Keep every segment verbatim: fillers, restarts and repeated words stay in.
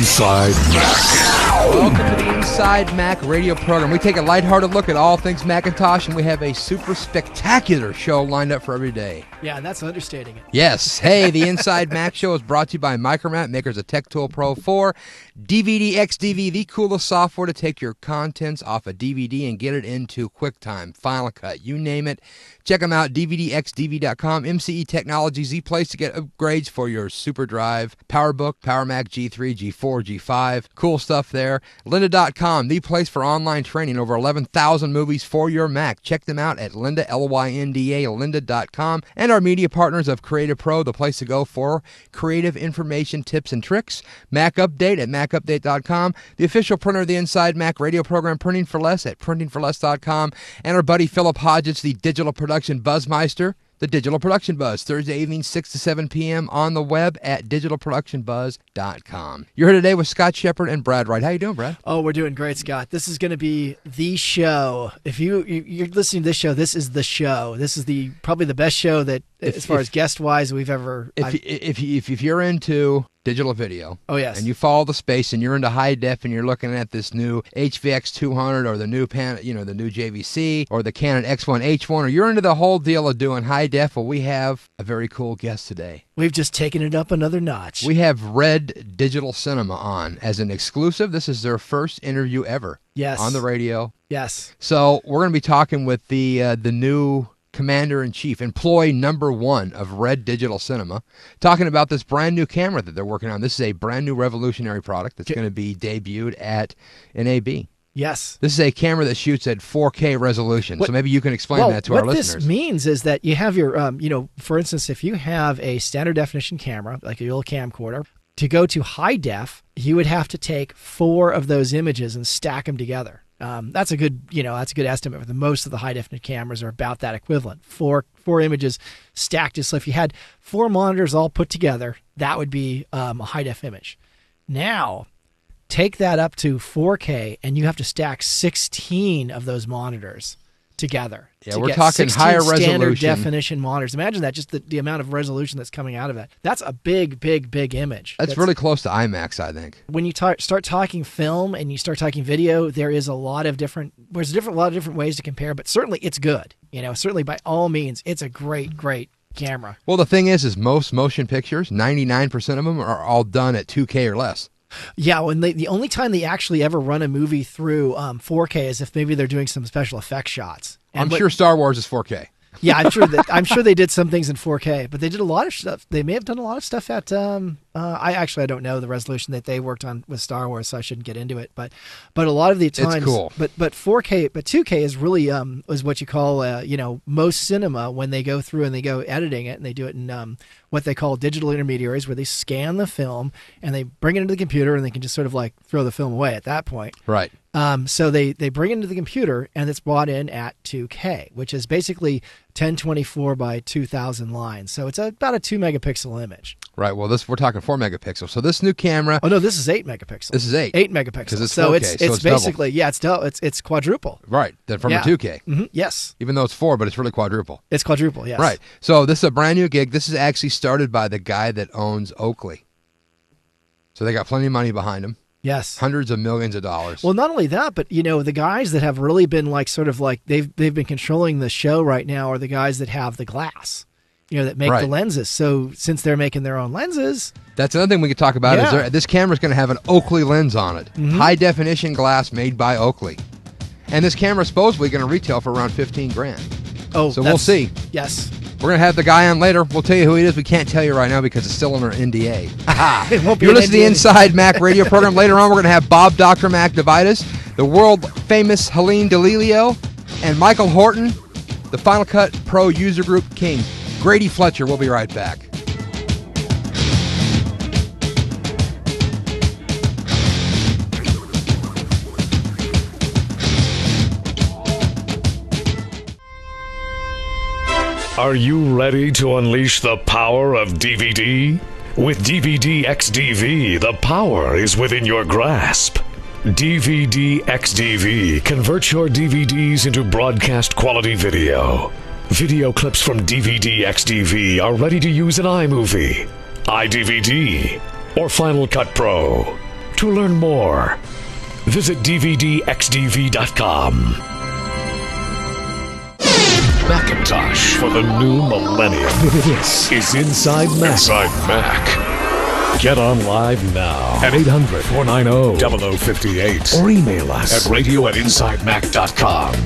Inside Mac. Welcome to the Inside Mac radio program. We take a lighthearted look at all things Macintosh, and we have a super spectacular show lined up for every day. Yeah, and that's understating it. Yes. Hey, the Inside Mac show is brought to you by Micromat, makers of Tech Tool Pro four. D V D X D V, the coolest software to take your contents off a D V D and get it into QuickTime, Final Cut, you name it. Check them out, D V D X D V dot com. M C E Technologies, the place to get upgrades for your SuperDrive, PowerBook, PowerMac G three, G four, G five. Cool stuff there. Lynda dot com, the place for online training. Over eleven thousand movies for your Mac. Check them out at Lynda, L Y N D A, Lynda dot com. And our media partners of Creative Pro, the place to go for creative information, tips, and tricks. Mac Update at Mac Update dot com. The official printer of the Inside Mac radio program, Printing for Less at Printing for Less dot com. And our buddy Philip Hodgetts, the digital production buzzmeister, the Digital Production Buzz, Thursday evening, six to seven p.m. on the web at Digital Production Buzz dot com. You're here today with Scott Shepard and Brad Wright. How you doing, Brad? Oh, we're doing great, Scott. This is going to be the show. If you, you, you're listening to this show, this is the show. This is the probably the best show that, if, as far if, as guest-wise, we've ever... If, if, if, if you're into digital video, oh yes, and you follow the space, and you're into high def, and you're looking at this new H V X two hundred, or the new pan, you know, the new J V C, or the Canon X one H one, or you're into the whole deal of doing high def, well, we have a very cool guest today. We've just taken it up another notch. We have Red Digital Cinema on as an exclusive. This is their first interview ever. Yes. On the radio. Yes. So we're going to be talking with the uh, the new Commander-in-Chief, employee number one of Red Digital Cinema, talking about this brand new camera that they're working on. This is a brand new revolutionary product that's going to be debuted at N A B. Yes. This is a camera that shoots at four K resolution. What, so maybe you can explain well, that to our listeners. What this means is that you have your, um, you know, for instance, if you have a standard definition camera, like a little camcorder, to go to high def, you would have to take four of those images and stack them together. Um, that's a good, you know, that's a good estimate. For the most of the high definition cameras are about that equivalent. Four four images stacked. So if you had four monitors all put together, that would be um, a high def image. Now, take that up to four K, and you have to stack sixteen of those monitors together. Yeah, to we're get talking higher standard resolution. definition monitors. Imagine that, just the, the amount of resolution that's coming out of that. That's a big, big, big image. That's, that's really close to IMAX, I think. When you ta- start talking film and you start talking video, there is a lot of different, there's a different, a lot of different ways to compare, but certainly it's good. You know, certainly by all means, it's a great, great camera. Well, the thing is, is most motion pictures, ninety-nine percent of them are all done at two K or less. Yeah, when they, the only time they actually ever run a movie through um, four K is if maybe they're doing some special effects shots. And I'm what, sure Star Wars is four K. Yeah, I'm sure that I'm sure they did some things in four K, but they did a lot of stuff. They may have done a lot of stuff at. Um, uh, I actually I don't know the resolution that they worked on with Star Wars, so I shouldn't get into it. But but a lot of the times, it's cool. But but four K, but two K is really um is what you call uh, you know, most cinema when they go through and they go editing it and they do it in um what they call digital intermediaries, where they scan the film and they bring it into the computer and they can just sort of like throw the film away at that point. Right. Um, so they, they bring it into the computer and it's brought in at two K, which is basically ten twenty-four by two thousand lines. So it's a, about a two megapixel image. Right. Well, this we're talking four megapixels. So this new camera. Oh no, this is eight megapixels. This is eight. Eight megapixels. Because it's so four K, it's so it's it's double. basically yeah, it's double. It's it's quadruple. Right. Then from Yeah. a two K. Mm-hmm. Yes. Even though it's four, but it's really quadruple. It's quadruple. Yes. Right. So this is a brand new gig. This is actually started by the guy that owns Oakley. So they got plenty of money behind them. Yes. Hundreds of millions of dollars. Well, not only that, but you know, the guys that have really been like sort of like they've they've been controlling the show right now are the guys that have the glass. You know, that make Right. the lenses. So since they're making their own lenses, that's another thing we could talk about. Yeah. Is there, this camera's going to have an Oakley lens on it, Mhm. high definition glass made by Oakley, and this camera supposedly going to retail for around fifteen grand. oh, So we'll that's- see. Yes. We're going to have the guy on later. We'll tell you who he is. We can't tell you right now because it's still under N D A. It won't be You're an listening to the N D A. Inside Mac radio program. Later on, we're going to have Bob Doctor Mac Devitis, the world-famous Helene DeLilio, and Michael Horton, the Final Cut Pro User Group King. Grady Fletcher. We'll be right back. Are you ready to unleash the power of D V D? With D V D X D V, the power is within your grasp. D V D X D V converts your D V Ds into broadcast quality video. Video clips from D V D X D V are ready to use in iMovie, iDVD, or Final Cut Pro. To learn more, visit D V D X D V dot com. Macintosh for the new millennium. This is Inside Mac. Inside Mac. Get on live now at eight hundred, four nine zero, zero zero five eight or email us at radio at inside mac dot com.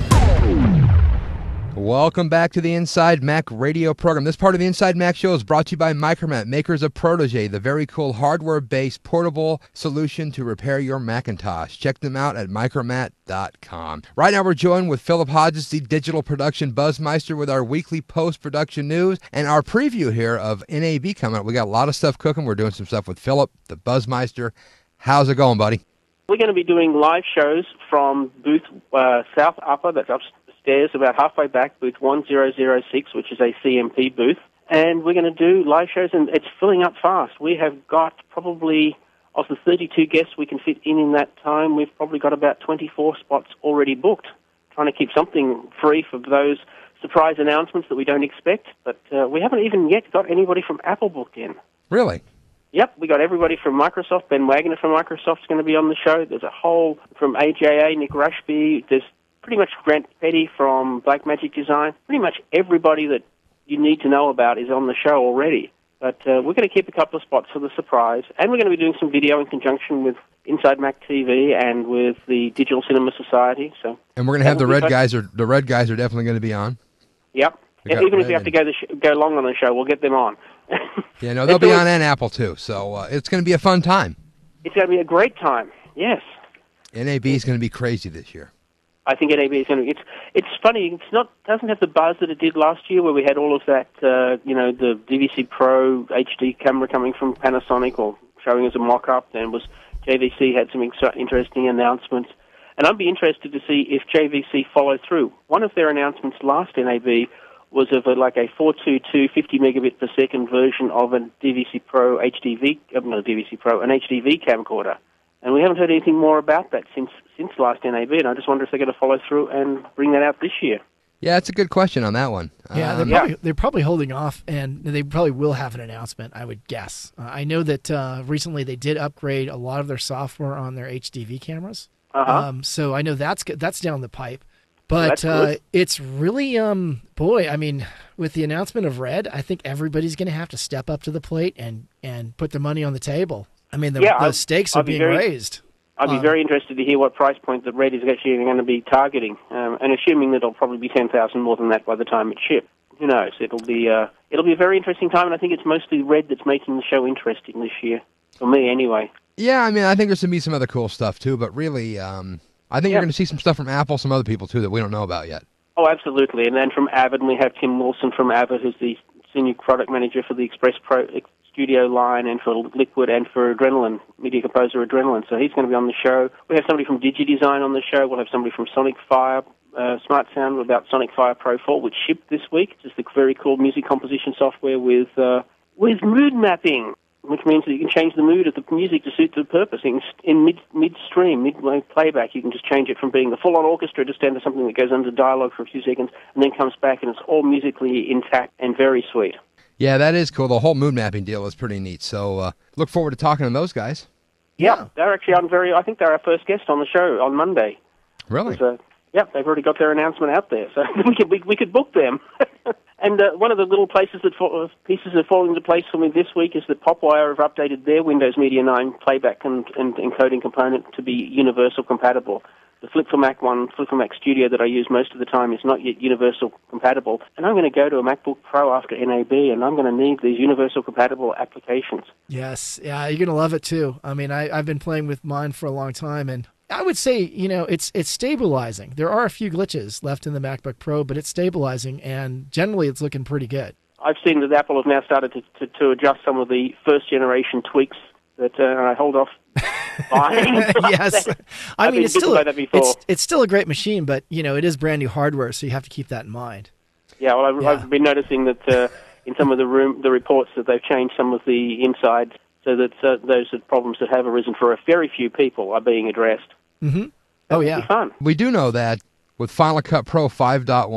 Welcome back to the Inside Mac radio program. This part of the Inside Mac show is brought to you by Micromat, makers of Protege, the very cool hardware-based portable solution to repair your Macintosh. Check them out at micromat dot com. Right now we're joined with Philip Hodges, the digital production buzzmeister, with our weekly post-production news and our preview here of N A B coming up. We got a lot of stuff cooking. We're doing some stuff with Philip, the buzzmeister. How's it going, buddy? We're going to be doing live shows from booth uh, South Upper, that's upstairs, about halfway back, booth one zero zero six, which is a C M P booth. And we're going to do live shows, and it's filling up fast. We have got probably, of the thirty-two guests we can fit in in that time, we've probably got about twenty-four spots already booked. Trying to keep something free for those surprise announcements that we don't expect. But uh, we haven't even yet got anybody from Apple booked in. Really? Yep, we got everybody from Microsoft. Ben Wagner from Microsoft's going to be on the show. There's a whole from A J A, Nick Rushby. There's pretty much Grant Petty from Blackmagic Design. Pretty much everybody that you need to know about is on the show already. But uh, we're going to keep a couple of spots for the surprise. And we're going to be doing some video in conjunction with Inside Mac T V and with the Digital Cinema Society. So, and we're going to have the red guys. Are the red guys are definitely going to be on. Yep. Even if we have to go the sh- go long on the show, we'll get them on. Yeah, no, they'll be on and Apple too. So uh, it's going to be a fun time. It's going to be a great time. Yes. N A B is going to be crazy this year. I think N A B is going to. It's it's funny. It's not doesn't have the buzz that it did last year, where we had all of that. Uh, you know, the D V C Pro H D camera coming from Panasonic, or showing as a mock-up. Then was J V C had some ex- interesting announcements, and I'd be interested to see if J V C follow through. One of their announcements last N A B was of a, like a four two two fifty megabit per second version of a D V C Pro H D V, uh, not a D V C Pro, an H D V camcorder. And we haven't heard anything more about that since since last N A B, and I just wonder if they're going to follow through and bring that out this year. Yeah, it's a good question on that one. Yeah, they're, um, probably, yeah. they're probably holding off, and they probably will have an announcement, I would guess. Uh, I know that uh, recently they did upgrade a lot of their software on their H D V cameras. Uh-huh. Um, so I know that's that's down the pipe. But That's uh, good. it's really, um, boy, I mean, with the announcement of Red, I think everybody's going to have to step up to the plate and, and put their money on the table. I mean, the, Yeah, the I'd- stakes are I'd be being very- raised. I'd be Um, very interested to hear what price point that Red is actually going to be targeting, um, and assuming that it'll probably be ten thousand more than that by the time it ships. Who knows? It'll be uh, it'll be a very interesting time, and I think it's mostly Red that's making the show interesting this year, for me anyway. Yeah, I mean, I think there's going to be some other cool stuff too, but really, um, I think Yeah. you're going to see some stuff from Apple, some other people too that we don't know about yet. Oh, absolutely. And then from Avid, we have Tim Wilson from Avid, who's the senior product manager for the Express Pro Studio line and for Liquid and for Adrenaline, Media Composer Adrenaline. So he's going to be on the show. We have somebody from DigiDesign on the show. We'll have somebody from Sonic Fire, uh, Smart Sound about Sonic Fire Pro four, which shipped this week. It's just the very cool music composition software with uh, with mood mapping, which means that you can change the mood of the music to suit the purpose. In, in mid, mid-stream, mid-playback, you can just change it from being the full-on orchestra just down to something that goes under dialogue for a few seconds and then comes back, and it's all musically intact and very sweet. Yeah, that is cool. The whole mood mapping deal is pretty neat. So uh, look forward to talking to those guys. Yeah, they're actually on very, I think they're our first guest on the show on Monday. Really? So, yeah, they've already got their announcement out there, so we could we, we could book them. And uh, one of the little places that fall, pieces that fall into place for me this week is that Popwire have updated their Windows Media nine playback and, and encoding component to be universal compatible. The Flip for Mac one, Flip for Mac Studio that I use most of the time is not yet universal compatible. And I'm going to go to a MacBook Pro after N A B, and I'm going to need these universal compatible applications. Yes, yeah, you're gonna love it too. I mean, I, I've been playing with mine for a long time, and I would say, you know, it's it's stabilizing. There are a few glitches left in the MacBook Pro, but it's stabilizing, and generally it's looking pretty good. I've seen that Apple have now started to, to, to adjust some of the first-generation tweaks that uh, I hold off buying. Yes, I I've mean been it's still bitten by a, that before. it's it's still a great machine, but you know it is brand new hardware, so you have to keep that in mind. Yeah, well, I've, Yeah. I've been noticing that uh, in some of the room, the reports that they've changed some of the insides so that uh, those problems that have arisen for a very few people are being addressed. Mm-hmm. Oh It'll yeah. be fun. We do know that with Final Cut Pro five point one,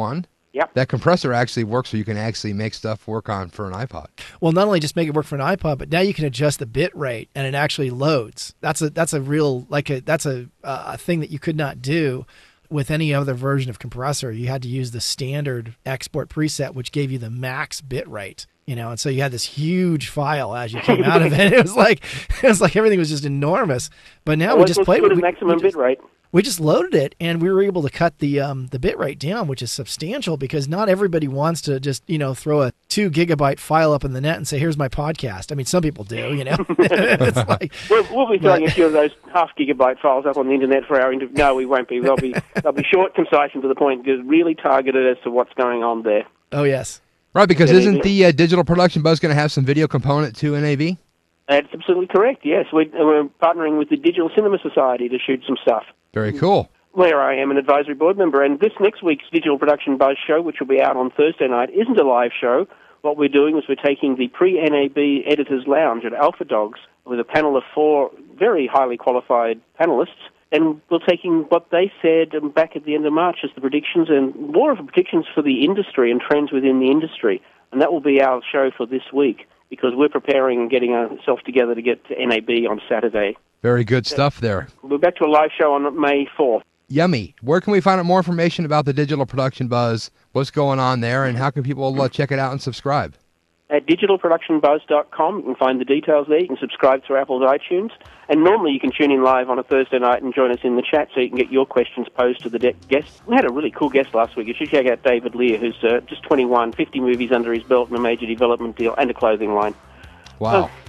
Yep. That compressor actually works, so you can actually make stuff work on for an iPod. Well, not only just make it work for an iPod, but now you can adjust the bit rate, and it actually loads. That's a that's a real like a that's a a thing that you could not do with any other version of compressor. You had to use the standard export preset, which gave you the max bit rate. You know, and so you had this huge file as you came out of it. It was like it was like everything was just enormous. But now well, we just played with the maximum we just, bit rate. We just loaded it, and we were able to cut the um, the bit rate down, which is substantial because not everybody wants to just you know throw a two gigabyte file up in the net and say, "Here's my podcast." I mean, some people do, you know. It's like, we'll, we'll be throwing a few of those half gigabyte files up on the internet for our interview. No, we won't be. They'll be they'll be short, concise, and to the point, just really targeted as to what's going on there. Oh yes. Right, because isn't the uh, Digital Production Buzz going to have some video component to N A V? That's absolutely correct, yes. We're, we're partnering with the Digital Cinema Society to shoot some stuff. Very cool. Where I am an advisory board member, and this next week's Digital Production Buzz show, which will be out on Thursday night, isn't a live show. What we're doing is we're taking the pre-N A B Editors Lounge at Alpha Dogs with a panel of four very highly qualified panelists, and we're taking what they said back at the end of March as the predictions, and more of the predictions for the industry and trends within the industry. And that will be our show for this week, because we're preparing and getting ourselves together to get to N A B on Saturday. Very good stuff there. We're back to a live show on May fourth. Yummy. Where can we find out more information about the Digital Production Buzz? What's going on there, and how can people uh, check it out and subscribe? At digital production buzz dot com, you can find the details there. You can subscribe to Apple's iTunes. And normally you can tune in live on a Thursday night and join us in the chat so you can get your questions posed to the de- guests. We had a really cool guest last week. You should check out David Lear, who's uh, just twenty-one, fifty movies under his belt and a major development deal and a clothing line. Wow. Oh.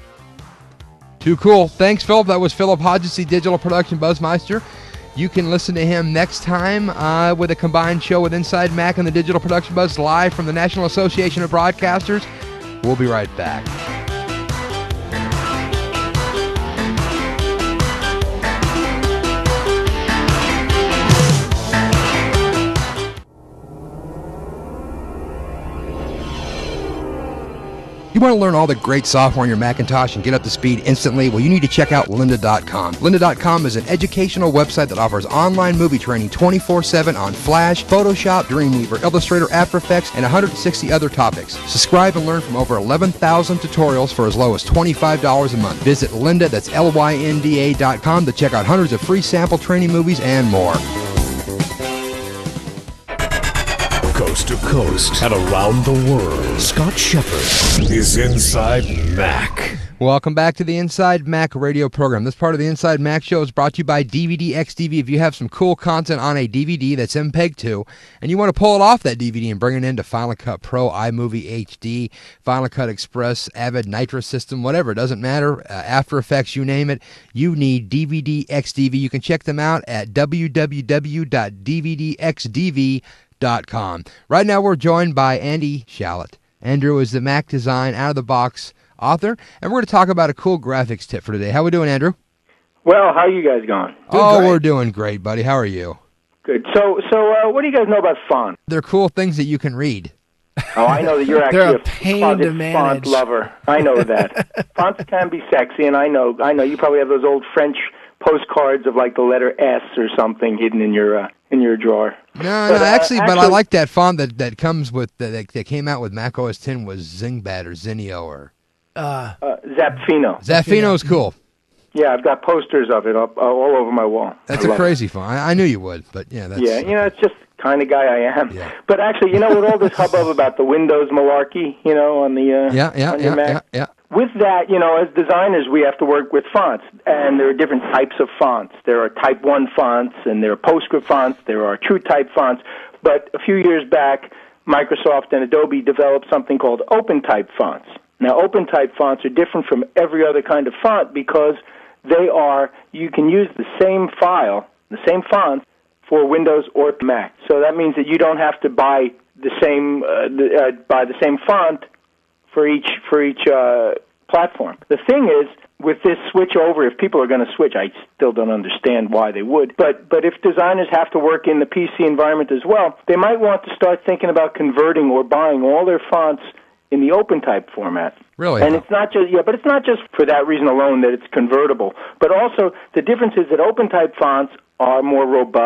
Too cool. Thanks, Philip. That was Philip Hodges, the Digital Production Buzzmeister. You can listen to him next time uh, with a combined show with Inside Mac and the Digital Production Buzz live from the National Association of Broadcasters. We'll be right back. You want to learn all the great software on your Macintosh and get up to speed instantly? Well, you need to check out lynda dot com. lynda dot com is an educational website that offers online movie training twenty-four seven on Flash, Photoshop, Dreamweaver, Illustrator, After Effects, and one hundred sixty other topics. Subscribe and learn from over eleven thousand tutorials for as low as twenty-five dollars a month. Visit Lynda, that's L Y N D A dot com to check out hundreds of free sample training movies and more. Coast to coast and around the world, Scott Shepherd is Inside Mac. Welcome back to the Inside Mac radio program. This part of the Inside Mac show is brought to you by D V D X D V. If you have some cool content on a D V D that's M P E G two, and you want to pull it off that D V D and bring it into Final Cut Pro, iMovie H D, Final Cut Express, Avid, Nitro System, whatever, it doesn't matter, uh, After Effects, you name it, you need D V D X D V. You can check them out at w w w dot d v d x d v dot com. Right now we're joined by Andy Shallot. Andrew is the Mac Design out-of-the-box author, and we're going to talk about a cool graphics tip for today. How we doing, Andrew? Well, how are you guys going? Oh, great. We're doing great, buddy. How are you? Good. So, so uh, what do you guys know about font? They're cool things that you can read. Oh, I know that you're actually They're a a pain closet to manage. font lover. I know that. Fonts can be sexy, and I know, I know you probably have those old French postcards of like the letter S or something hidden in your uh, in your drawer. No, but, no, uh, actually, but actually, I like that font that, that comes with that, that came out with Mac O S ten was Zingbat or Zinio or uh, uh, Zapfino. Zapfino is cool. Yeah, I've got posters of it up uh, all over my wall. That's I a crazy font. I, I knew you would, but yeah, that's yeah. You know, it's just the kind of guy I am. Yeah. But actually, you know, with all this hubbub about the Windows malarkey, you know, on the uh, yeah, yeah, on your yeah, Mac. yeah, yeah. With that, you know, as designers, we have to work with fonts, and there are different types of fonts. There are Type one fonts, and there are PostScript fonts. There are TrueType fonts. But a few years back, Microsoft and Adobe developed something called OpenType fonts. Now, OpenType fonts are different from every other kind of font because they are, you can use the same file, the same font, for Windows or Mac. So that means that you don't have to buy the same, uh, the, uh, buy the same font for each for each uh, platform. The thing is, with this switch over, if people are going to switch, I still don't understand why they would, but but if designers have to work in the P C environment as well, they might want to start thinking about converting or buying all their fonts in the OpenType format. Really? And it's not just yeah, but it's not just for that reason alone that it's convertible, but also the difference is that OpenType fonts are more robust.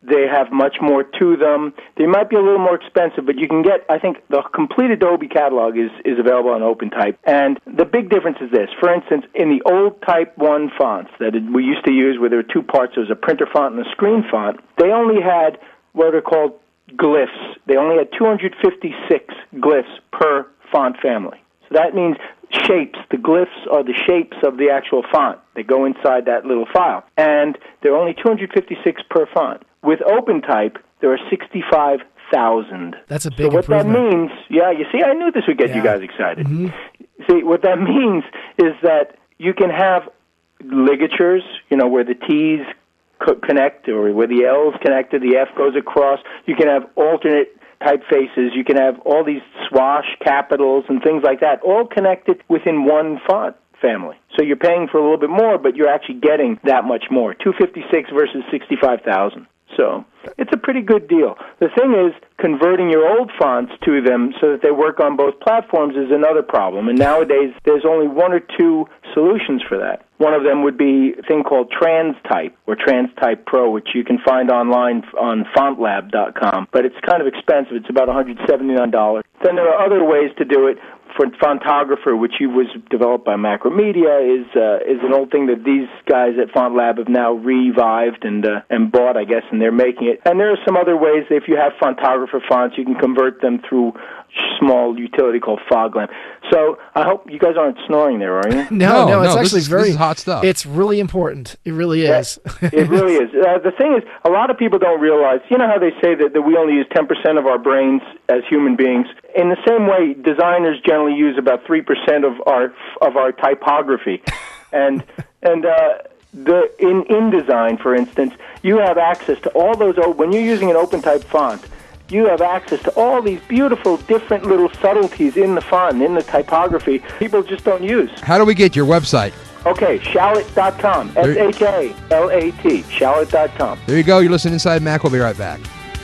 They have much more to them. They might be a little more expensive, but you can get, I think, the complete Adobe catalog is, is available on OpenType. And the big difference is this. For instance, in the old Type one fonts that we used to use where there were two parts, there was a printer font and a screen font, they only had what are called glyphs. They only had two hundred fifty-six glyphs per font family. So that means shapes. The glyphs are the shapes of the actual font. They go inside that little file. And there are only two hundred fifty-six per font. With OpenType, there are sixty-five thousand. That's a big So what that improvement. means, yeah, you see, I knew this would get Yeah. you guys excited. Mhm. See, what that means is that you can have ligatures, you know, where the T's co- connect or where the L's connected, the F goes across. You can have alternate typefaces. You can have all these swash capitals and things like that, all connected within one font family. So you're paying for a little bit more, but you're actually getting that much more, two hundred fifty-six versus sixty-five thousand. So it's a pretty good deal. The thing is, converting your old fonts to them so that they work on both platforms is another problem. And nowadays, there's only one or two solutions for that. One of them would be a thing called TransType or TransType Pro, which you can find online on font lab dot com. But it's kind of expensive. It's about one hundred seventy-nine dollars. Then there are other ways to do it. For Fontographer, which was developed by Macromedia, is uh, is an old thing that these guys at Font Lab have now revived and uh, and bought, I guess, and they're making it. And there are some other ways. If you have Fontographer fonts, you can convert them through small utility called Foglamp. So I hope you guys aren't snoring there, are you? No, no, No, it's no, actually this is- very this is hot stuff. It's really important. It really is. It really is. Uh, the thing is, a lot of people don't realize, you know how they say that, that we only use ten percent of our brains as human beings? In the same way, designers generally use about three percent of our of our typography. And and uh, the in InDesign, for instance, you have access to all those, o- when you're using an OpenType font, you have access to all these beautiful, different little subtleties in the font, in the typography, people just don't use. How do we get your website? Okay, Shallot dot com. S H A L A T. Shallot dot com. There you go. You're listening Inside Mac. We'll be right back.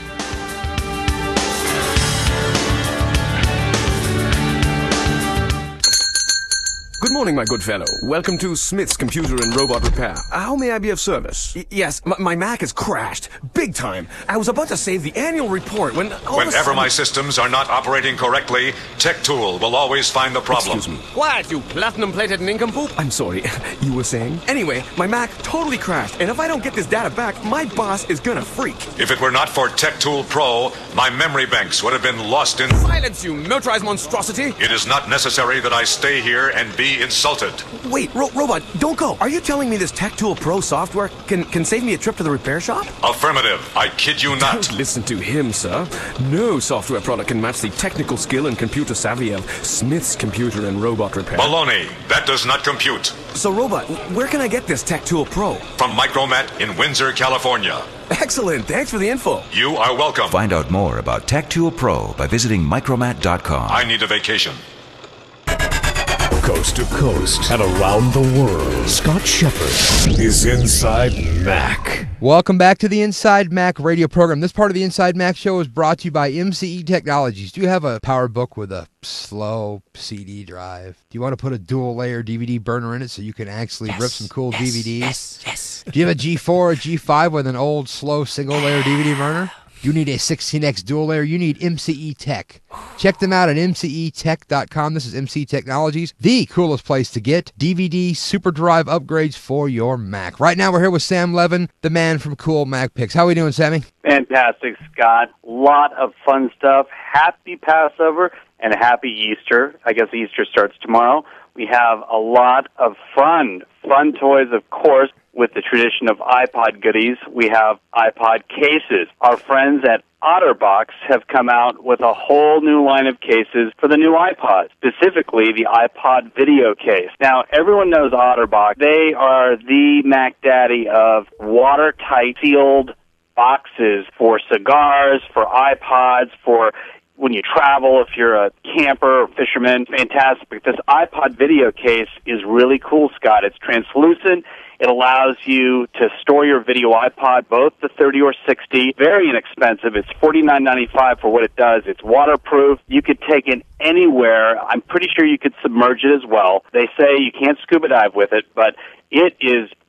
Good morning, my good fellow. Welcome to Smith's Computer and Robot Repair. How may I be of service? Y- yes, m- my Mac has crashed. Big time. I was about to save the annual report when... all of a Whenever sudden- my systems are not operating correctly, TechTool will always find the problem. Excuse me. What, you platinum-plated nincompoop? I'm sorry. You were saying? Anyway, my Mac totally crashed, and if I don't get this data back, my boss is gonna freak. If it were not for TechTool Pro, my memory banks would have been lost in... Silence, you militarized monstrosity! It is not necessary that I stay here and be insulted. Wait, ro- Robot, don't go. Are you telling me this TechTool Pro software can, can save me a trip to the repair shop? Affirmative. I kid you not. Don't listen to him, sir. No software product can match the technical skill and computer savvy of Smith's Computer and Robot Repair. Baloney. That does not compute. So, Robot, where can I get this TechTool Pro? From Micromat in Windsor, California. Excellent. Thanks for the info. You are welcome. Find out more about TechTool Pro by visiting micromat dot com. I need a vacation. Coast to coast and around the world, Scott Shepard is Inside Mac. Welcome back to the Inside Mac radio program. This part of the Inside Mac show is brought to you by M C E Technologies. Do you have a power book with a slow C D drive? Do you want to put a dual layer D V D burner in it so you can actually Yes, rip some cool yes, D V Ds? Yes, yes. Do you have a G four or a G five with an old slow single layer D V D burner? You need a sixteen X dual layer. You need M C E Tech. Check them out at M C E tech dot com. This is M C E Technologies, the coolest place to get D V D super drive upgrades for your Mac. Right now, we're here with Sam Levin, the man from Cool Mac Picks. How are we doing, Sammy? Fantastic, Scott. Lot of fun stuff. Happy Passover and happy Easter. I guess Easter starts tomorrow. We have a lot of fun. Fun toys, of course, with the tradition of iPod goodies. We have iPod cases. Our friends at OtterBox have come out with a whole new line of cases for the new iPod, specifically the iPod video case. Now, everyone knows OtterBox. They are the Mac Daddy of watertight sealed boxes for cigars, for iPods, for when you travel, if you're a camper or fisherman. Fantastic. This iPod video case is really cool, Scott. It's translucent. It allows you to store your video iPod, both the thirty or sixty. Very inexpensive. It's forty-nine ninety-five for what it does. It's waterproof. You could take it anywhere. I'm pretty sure you could submerge it as well. They say you can't scuba dive with it, but it is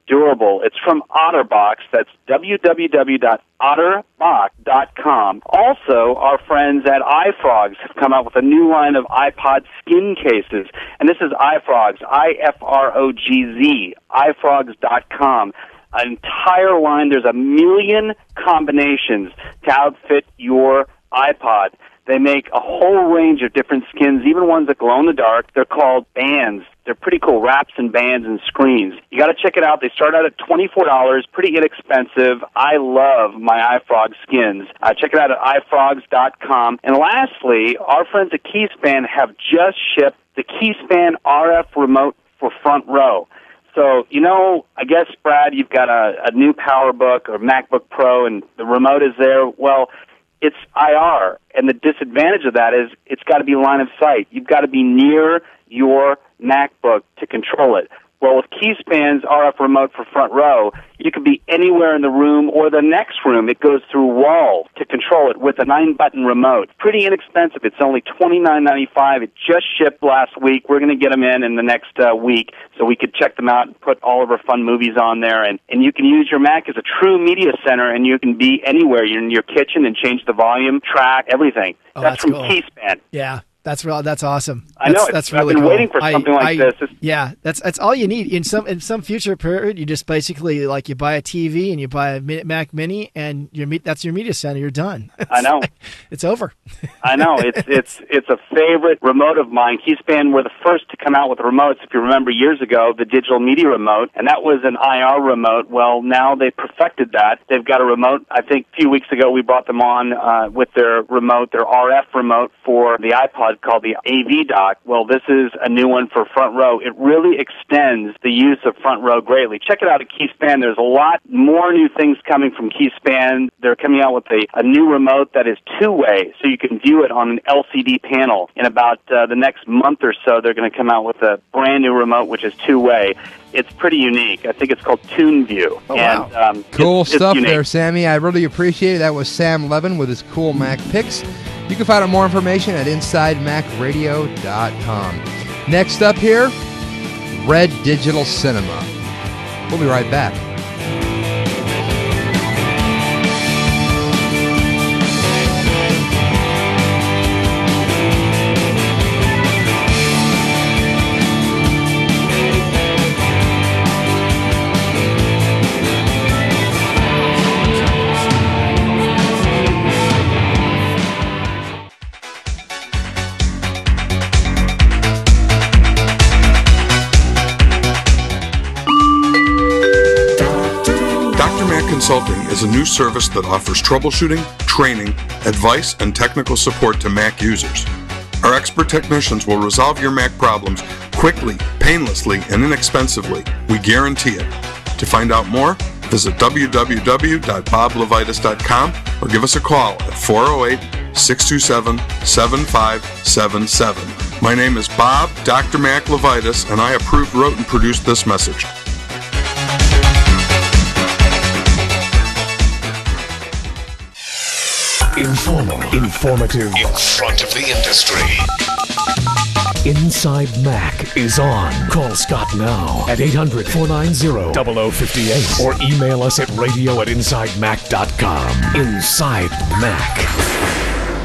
durable. It's from OtterBox. That's w w w dot otterbox dot com. Also, our friends at iFrogs have come out with a new line of iPod skin cases. And this is iFrogs, I F R O G Z, i frogs dot com. An entire line. There's a million combinations to outfit your iPod. They make a whole range of different skins, even ones that glow in the dark. They're called bands. They're pretty cool, wraps and bands and screens. You got to check it out. They start out at twenty-four dollars, pretty inexpensive. I love my iFrog skins. Uh, check it out at i frogs dot com. And lastly, our friends at Keyspan have just shipped the Keyspan R F remote for Front Row. So, you know, I guess, Brad, you've got a, a new PowerBook or MacBook Pro, and the remote is there. Well, it's I R, and the disadvantage of that is it's got to be line of sight. You've got to be near your MacBook to control it. Well, with Keyspan's R F remote for Front Row, you could be anywhere in the room or the next room. It goes through walls to control it with a nine-button remote. Pretty inexpensive. It's only twenty-nine ninety-five. It just shipped last week. We're going to get them in in the next uh, week so we could check them out and put all of our fun movies on there. And, and you can use your Mac as a true media center, and you can be anywhere. You're in your kitchen and change the volume, track, everything. Oh, that's, that's from cool. Keyspan. Yeah. That's real. That's awesome. I know. That's, that's I've really been cool. waiting for something I, like I, this. It's, yeah, that's that's all you need. In some in some future period, you just basically like you buy a T V and you buy a Mac Mini, and your that's your media center. You're done. It's I know. Like, it's over. I know. It's it's it's a favorite remote of mine. Keyspan were the first to come out with remotes. If you remember years ago, the digital media remote, and that was an I R remote. Well, now they perfected that. They've got a remote. I think a few weeks ago we brought them on uh, with their remote, their R F remote for the iPod called the A V dock. Well, this is a new one for Front Row. It really extends the use of Front Row greatly. Check it out at Keyspan. There's a lot more new things coming from Keyspan. They're coming out with a, a new remote that is two-way, so you can view it on an L C D panel. In about uh, the next month or so, they're going to come out with a brand new remote, which is two-way. It's pretty unique. I think it's called TuneView. Oh, and, wow. um, Cool it's, it's stuff unique. there, Sammy. I really appreciate it. That was Sam Levin with his cool Mac picks. You can find out more information at inside mac radio dot com. Next up here, Red Digital Cinema. We'll be right back. Consulting is a new service that offers troubleshooting, training, advice, and technical support to Mac users. Our expert technicians will resolve your Mac problems quickly, painlessly, and inexpensively. We guarantee it. To find out more, visit w w w dot bob levitas dot com or give us a call at four oh eight, six two seven, seven five seven seven. My name is Bob, Doctor Mac Levitas, and I approved, wrote, and produced this message. Informal, informative, in front of the industry. Inside Mac is on. Call Scott now at eight hundred, four nine zero, zero zero five eight or email us at radio at inside mac dot com. Inside Mac.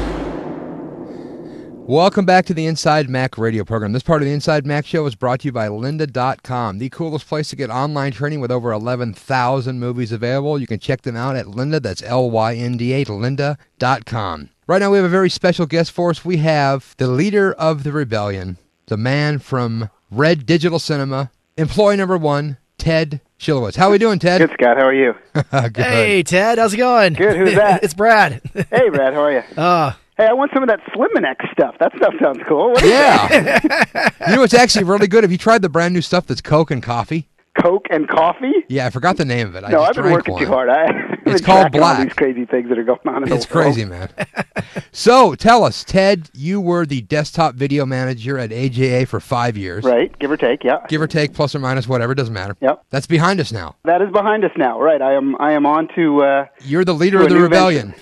Welcome back to the Inside Mac radio program. This part of the Inside Mac show is brought to you by lynda dot com, the coolest place to get online training with over eleven thousand movies available. You can check them out at Lynda, that's L Y N D A, lynda dot com. Right now we have a very special guest for us. We have the leader of the rebellion, the man from Red Digital Cinema, employee number one, Ted Schilowitz. How are we doing, Ted? Good, Scott. How are you? Good. Hey, Ted. How's it going? Good. Who's that? It's Brad. Hey, Brad. How are you? Uh, Hey, I want some of that Slimanex stuff. That stuff sounds cool. What is yeah. that? You know, it's actually really good. Have you tried the brand new stuff that's Coke and coffee? Coke and coffee? Yeah, I forgot the name of it. I no, just I've been drank working one. too hard. I, I've been It's called tracking all Black. these crazy things that are going on in It's the world. crazy, man. So, tell us, Ted, you were the desktop video manager at A J A for five years. Right, give or take, yeah. Give or take, plus or minus, whatever, doesn't matter. Yep. That's behind us now. That is behind us now, right. I am I am on to... Uh, You're the leader to of a the new rebellion. venture.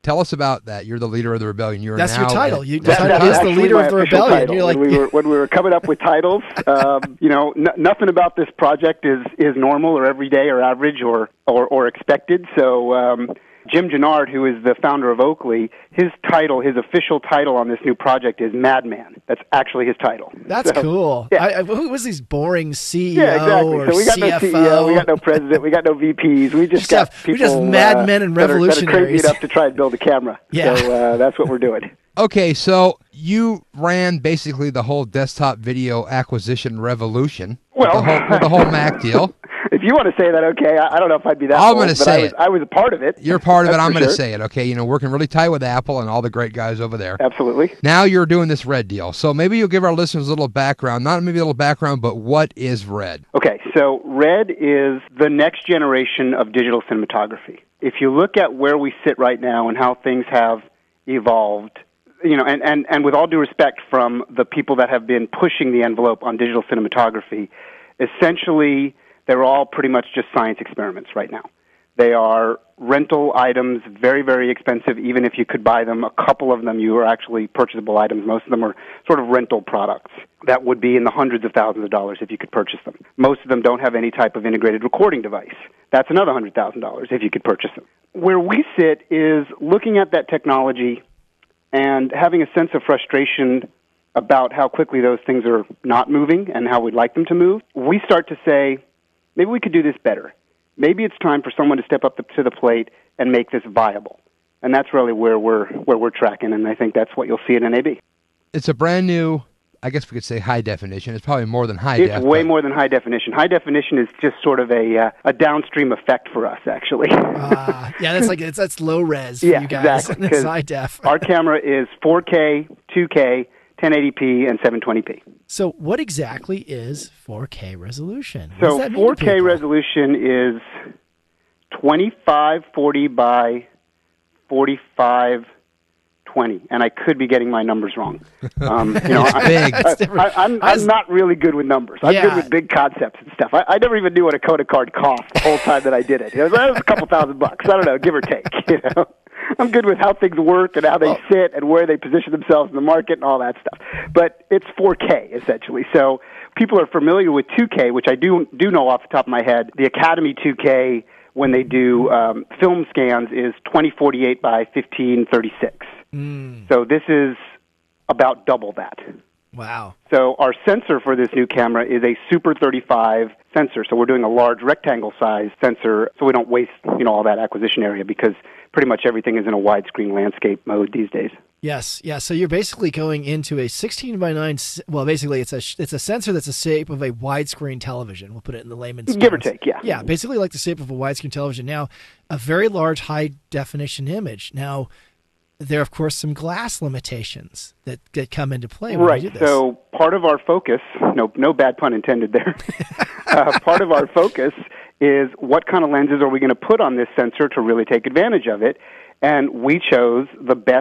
Tell us about that. You're the leader of the rebellion. You're That's now your title. At, You, that's that, your that is title. the leader my of the official rebellion. title. You're like, when we were when we were coming up with titles, um, you know, n- nothing about this project is is normal or everyday or average or or, or expected. So. Um, Jim Gennard, who is the founder of Oakley, his title, his official title on this new project is Madman. That's actually his title. That's so, cool. Yeah. I, I, who was these boring C E O yeah, exactly. or So we got C F O? no C E O, we got no president, we got no V Ps. We just, Just got have- people we just madmen uh, and that are- revolutionaries. that are crazy enough to try and build a camera. Yeah. So uh, that's what we're doing. Okay, so you ran basically the whole desktop video acquisition revolution Well, with the whole, with the whole Mac deal. If you want to say that, okay. I, I don't know if I'd be that I'm bold, going to but say I was, it. I was a part of it. You're part of it. That's I'm for going to sure. say it. Okay, you know, working really tight with Apple and all the great guys over there. Absolutely. Now you're doing this Red deal. So maybe you'll give our listeners a little background. Not maybe a little background, but what is Red? Okay, so Red is the next generation of digital cinematography. If you look at where we sit right now and how things have evolved, you know, and, and, and with all due respect from the people that have been pushing the envelope on digital cinematography, essentially they're all pretty much just science experiments right now. They are rental items, very, very expensive, even if you could buy them. A couple of them, you are actually purchasable items. Most of them are sort of rental products that would be in the hundreds of thousands of dollars if you could purchase them. Most of them don't have any type of integrated recording device. That's another one hundred thousand dollars if you could purchase them. Where we sit is looking at that technology and having a sense of frustration about how quickly those things are not moving and how we'd like them to move. We start to say, maybe we could do this better. Maybe it's time for someone to step up to the plate and make this viable. And that's really where we're where we're tracking, and I think that's what you'll see at N A B. It's a brand new, I guess we could say high definition. It's probably more than high It's def. way but- more than high definition. High definition is just sort of a uh, a downstream effect for us, actually. Uh, yeah, that's like it's that's low res for yeah, you guys. exactly. It's 'cause high def. Our camera is four K, two K, ten eighty p, and seven twenty p. So, what exactly is four K resolution? What does So that mean four to K people? resolution is twenty-five forty by forty-five twenty, and I could be getting my numbers wrong. Um, you know, It's I, big. I, It's different. I, I'm, I was- I'm not really good with numbers. I'm Yeah. good with big concepts and stuff. I, I never even knew what a Kodak card cost the whole time that I did it. It was, it was a couple thousand bucks. I don't know, give or take. You know, I'm good with how things work and how they Oh. sit and where they position themselves in the market and all that stuff. But it's four K essentially. So people are familiar with two K, which I do do know off the top of my head. The Academy two K, when they do um, film scans, is twenty forty-eight by fifteen thirty-six. Mm, So this is about double that. wow. So our sensor for this new camera is a Super thirty-five sensor. So we're doing a large rectangle size sensor so we don't waste, you know, all that acquisition area because pretty much everything is in a widescreen landscape mode these days. Yes, yeah. So you're basically going into a sixteen by nine. s- Well, basically, it's a sh- it's a sensor that's the shape of a widescreen television. We'll put it in the layman's Give or terms. take, yeah. Yeah, basically like the shape of a widescreen television. Now, a very large high definition image. Now, there are of course some glass limitations that, that come into play when Right. you do this. So part of our focus, no, no bad pun intended there. uh, part of our focus is what kind of lenses are we going to put on this sensor to really take advantage of it, and we chose the best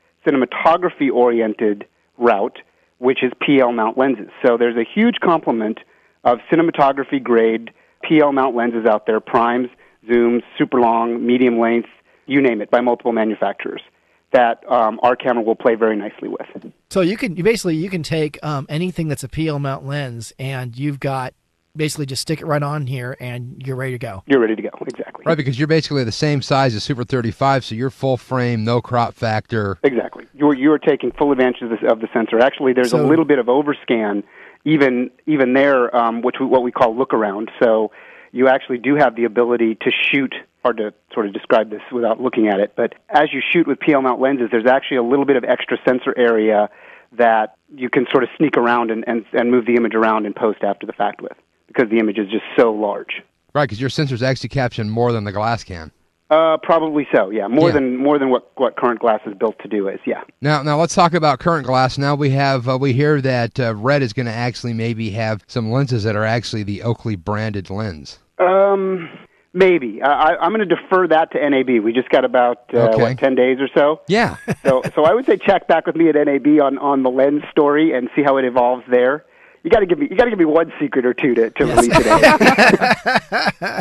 cinematography-oriented route, which is P L mount lenses. So there's a huge complement of cinematography-grade P L mount lenses out there: primes, zooms, super long, medium length, you name it, by multiple manufacturers, that um, our camera will play very nicely with. So you can you basically you can take um, anything that's a P L mount lens, and you've got basically just stick it right on here, and you're ready to go. You're ready to go, exactly. Right, because you're basically the same size as Super thirty-five, so you're full frame, no crop factor. Exactly. You're you're taking full advantage of, this, of the sensor. Actually, there's So- a little bit of overscan, even even there, um, which we, what we call look around. So you actually do have the ability to shoot. Hard to sort of describe this without looking at it, but as you shoot with P L mount lenses, there's actually a little bit of extra sensor area that you can sort of sneak around and, and, and move the image around in post after the fact with, because the image is just so large. Right, because your sensors actually capture more than the glass can. Uh, probably so, yeah. More Yeah. than more than what, what current glass is built to do is, yeah. Now, now let's talk about current glass. Now we have uh, we hear that uh, Red is going to actually maybe have some lenses that are actually the Oakley branded lens. Um, maybe. I, I, I'm going to defer that to N A B. We just got about uh, Okay. what, ten days or so. Yeah. So, so I would say check back with me at N A B on, on the lens story and see how it evolves there. You got to give me you got to give me one secret or two to, to release it.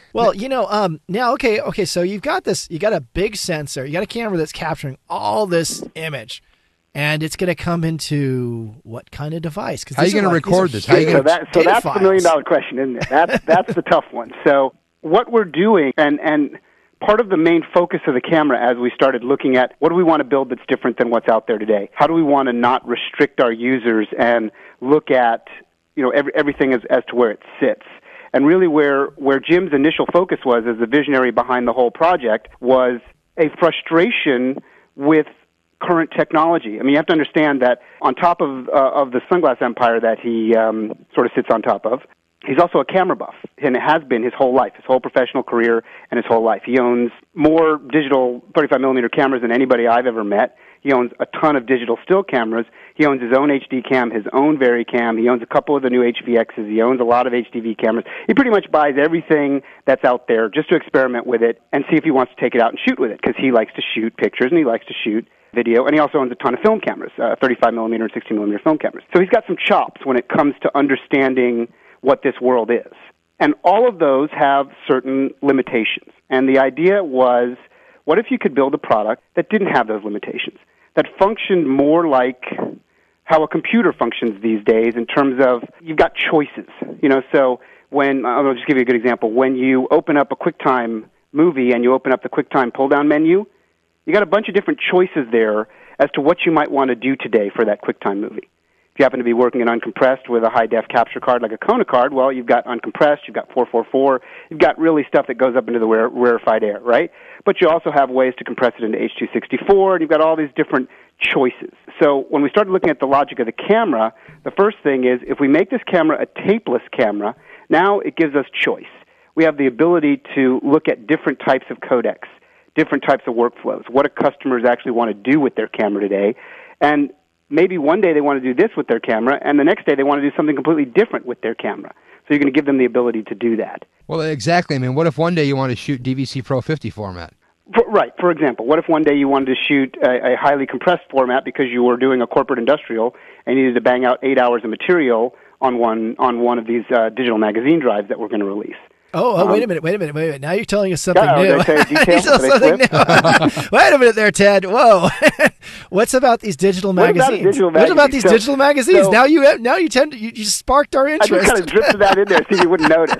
Well, you know, um, now, okay, okay, so you've got this, you got a big sensor, you got a camera that's capturing all this image, and it's going to come into what kind of device? How are you going like, to record this? How are you so going that, so that's the million dollar question, isn't it? That's, that's the tough one. So what we're doing, and, and part of the main focus of the camera as we started looking at what do we want to build that's different than what's out there today? How do we want to not restrict our users and look at, you know, every, everything as, as to where it sits? And really where, where Jim's initial focus was as the visionary behind the whole project was a frustration with current technology. I mean, you have to understand that on top of, uh, of the sunglass empire that he um, sort of sits on top of, he's also a camera buff, and it has been his whole life, his whole professional career and his whole life. He owns more digital thirty-five millimeter cameras than anybody I've ever met. He owns a ton of digital still cameras. He owns his own H D cam, his own VariCam. He owns a couple of the new H V Xs. He owns a lot of H D V cameras. He pretty much buys everything that's out there just to experiment with it and see if he wants to take it out and shoot with it, because he likes to shoot pictures and he likes to shoot video, and he also owns a ton of film cameras, uh, thirty-five millimeter and sixteen millimeter film cameras. So he's got some chops when it comes to understanding what this world is. And all of those have certain limitations. And the idea was, what if you could build a product that didn't have those limitations, that functioned more like how a computer functions these days in terms of you've got choices. You know, so when, I'll just give you a good example, when you open up a QuickTime movie and you open up the QuickTime pull-down menu, you got a bunch of different choices there as to what you might want to do today for that QuickTime movie. If you happen to be working in uncompressed with a high-def capture card like a Kona card, well, you've got uncompressed, you've got four four four, you've got really stuff that goes up into the rare, rarefied air, right? But you also have ways to compress it into H two sixty-four, and you've got all these different choices. So when we started looking at the logic of the camera, the first thing is if we make this camera a tapeless camera, now it gives us choice. We have the ability to look at different types of codecs, different types of workflows. What do customers actually want to do with their camera today? And maybe one day they want to do this with their camera, and the next day they want to do something completely different with their camera. So you're going to give them the ability to do that. Well, exactly. I mean, what if one day you want to shoot D V C Pro fifty format? For, right. For example, what if one day you wanted to shoot a, a highly compressed format because you were doing a corporate industrial and you needed to bang out eight hours of material on one on one of these uh, digital magazine drives that we're going to release? Oh, oh um, wait a minute, wait a minute, wait a minute. Now you're telling us something oh, new. Did I say a detail? something new. Wait a minute there, Ted. Whoa. What's about these digital what magazines? About digital what about these so, digital magazines? So, now you now you tend to, you, you sparked our interest. I just kind of drifted that in there so you wouldn't notice,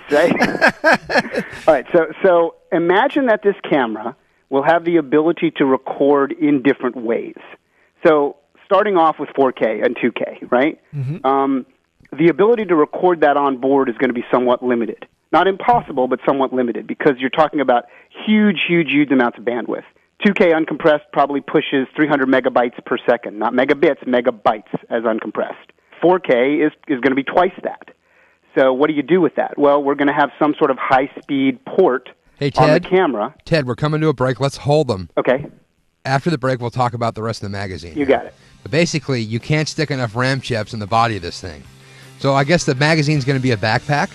right? All right, so so imagine that this camera will have the ability to record in different ways. So starting off with four K and two K, right? Mm-hmm. Um, the ability to record that on board is going to be somewhat limited. Not impossible, but somewhat limited, because you're talking about huge, huge, huge amounts of bandwidth. two K uncompressed probably pushes three hundred megabytes per second, not megabits, megabytes as uncompressed. four K is, is going to be twice that. So what do you do with that? Well, we're going to have some sort of high-speed port hey, Ted, on the camera. Ted, we're coming to a break. Let's hold them. Okay. After the break, we'll talk about the rest of the magazine. You got it. But basically, you can't stick enough RAM chips in the body of this thing. So I guess the magazine's going to be a backpack?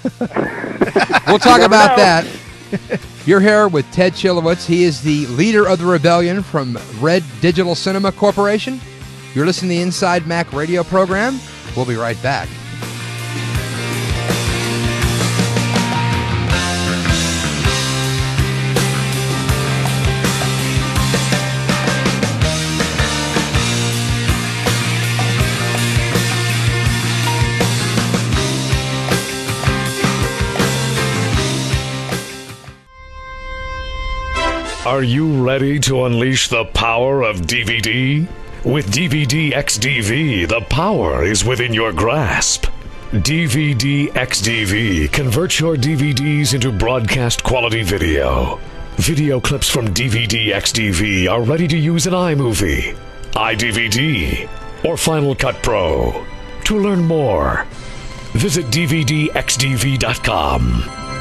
We'll talk about know. that. You're here with Ted Chilowitz. He is the leader of the rebellion from Red Digital Cinema Corporation. You're listening to the Inside Mac radio program. We'll be right back. Are you ready to unleash the power of D V D? With D V D X D V, the power is within your grasp. D V D X D V converts your D V Ds into broadcast quality video. Video clips from D V D X D V are ready to use in iMovie, iDVD, or Final Cut Pro. To learn more, visit D V D X D V dot com.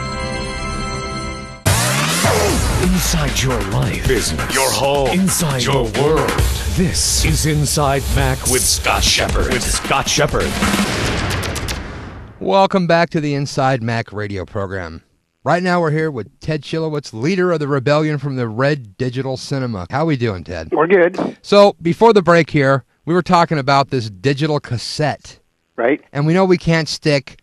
Inside your life, business, your home, inside your world. This is Inside Mac with Scott Shepard. With Scott Shepard. Welcome back to the Inside Mac radio program. Right now we're here with Ted Chilowitz, leader of the rebellion from the Red Digital Cinema. How we doing, Ted? We're good. So before the break here, we were talking about this digital cassette. Right. And we know we can't stick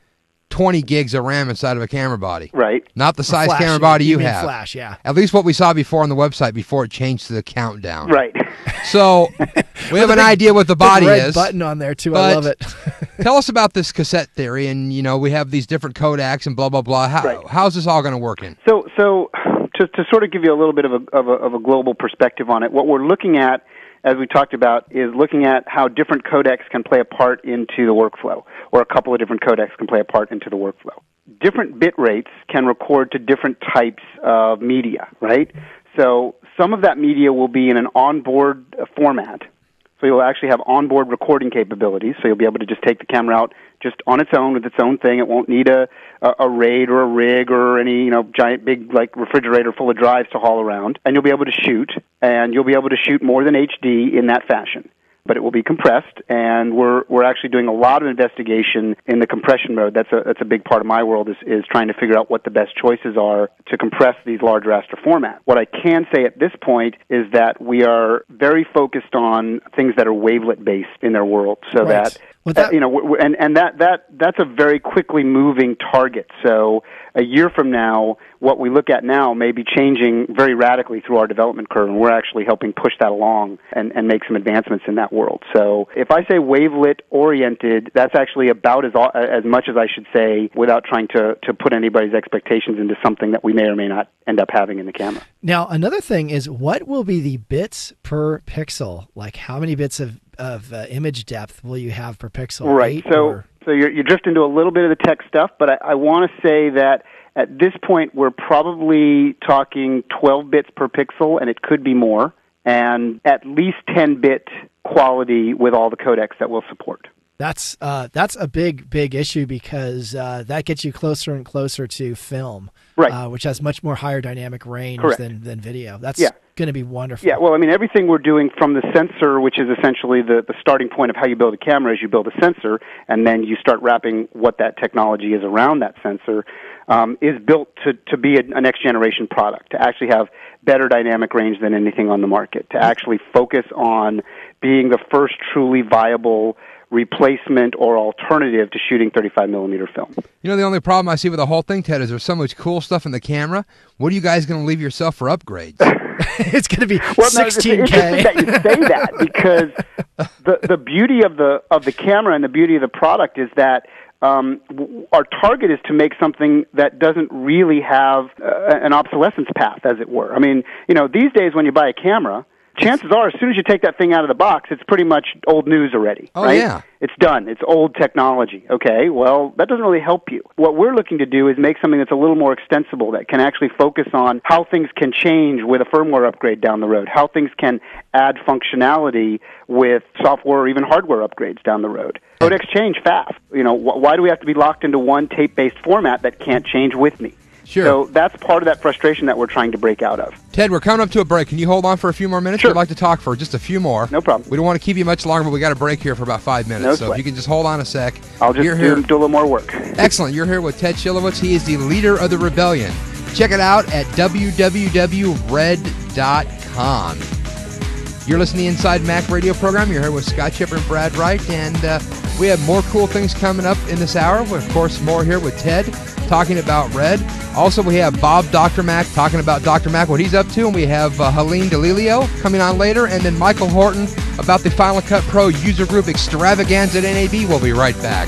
twenty gigs of RAM inside of a camera body. Right. Not the size Flash, camera body you you mean have. Flash, yeah. At least what we saw before on the website before it changed to the countdown. Right. So we have an big- idea what the body red is. button on there, too. I but love it. Tell us about this cassette theory, and, you know, we have these different codecs and blah, blah, blah. How, Right. How's this all going to work in? So, so to, to sort of give you a little bit of a, of a of a global perspective on it, what we're looking at, as we talked about, is looking at how different codecs can play a part into the workflow, or a couple of different codecs can play a part into the workflow. Different bit rates can record to different types of media, right? So some of that media will be in an onboard uh, format. So you'll actually have onboard recording capabilities, so you'll be able to just take the camera out just on its own with its own thing. It won't need a, a, a RAID or a rig or any, you know, giant big like refrigerator full of drives to haul around. And you'll be able to shoot, and you'll be able to shoot more than H D in that fashion. But it will be compressed, and we're we're actually doing a lot of investigation in the compression mode. That's a that's a big part of my world is is trying to figure out what the best choices are to compress these large raster formats. What I can say at this point is that we are very focused on things that are wavelet based in their world, so Right. that. With that- Uh, you know, w- w- and and that that that's a very quickly moving target. So a year from now, what we look at now may be changing very radically through our development curve, and we're actually helping push that along and, and make some advancements in that world. So if I say wavelet oriented, that's actually about as as much as I should say without trying to to put anybody's expectations into something that we may or may not end up having in the camera. Now, another thing is, what will be the bits per pixel? Like, how many bits of, of uh, image depth will you have per pixel? Right. Eight So, or- so you're you're drifting into a little bit of the tech stuff, but I, I want to say that at this point we're probably talking twelve bits per pixel, and it could be more, and at least ten bit quality with all the codecs that we'll support. That's uh, that's a big, big issue because uh, that gets you closer and closer to film, Right. uh, which has much more higher dynamic range Correct. than, than video. That's Yeah. going to be wonderful. Yeah, well, I mean, everything we're doing from the sensor, which is essentially the, the starting point of how you build a camera, is you build a sensor, and then you start wrapping what that technology is around that sensor, um, is built to, to be a, a next-generation product, to actually have better dynamic range than anything on the market, to actually focus on being the first truly viable replacement or alternative to shooting thirty-five millimeter film. You know, the only problem I see with the whole thing, Ted, is there's so much cool stuff in the camera. What are you guys going to leave yourself for upgrades? It's going to be Well, no, it's sixteen K. interesting that you say that because the the beauty of the of the camera and the beauty of the product is that um, w- our target is to make something that doesn't really have uh, an obsolescence path, as it were. I mean, you know, these days when you buy a camera, chances are, as soon as you take that thing out of the box, it's pretty much old news already. Oh, right? yeah. It's done. It's old technology. Okay, well, that doesn't really help you. What we're looking to do is make something that's a little more extensible, that can actually focus on how things can change with a firmware upgrade down the road, how things can add functionality with software or even hardware upgrades down the road. Codecs change fast. You know, wh- why do we have to be locked into one tape-based format that can't change with me? Sure. So that's part of that frustration that we're trying to break out of. Ted, we're coming up to a break. Can you hold on for a few more minutes? Sure. We'd like to talk for just a few more. No problem. We don't want to keep you much longer, but we got a break here for about five minutes. No so sweat. if you can just hold on a sec. I'll just You're do, here. do a little more work. Excellent. You're here with Ted Shilowitz. He is the leader of the rebellion. Check it out at w w w dot red dot com. You're listening to the Inside Mac radio program. You're here with Scott Chipper and Brad Wright, and uh, we have more cool things coming up in this hour. Of course, more here with Ted talking about Red. Also, we have Bob Doctor Mac talking about Doctor Mac, what he's up to, and we have uh, Helene DeLilio coming on later, and then Michael Horton about the Final Cut Pro User Group Extravaganza at N A B. We'll be right back.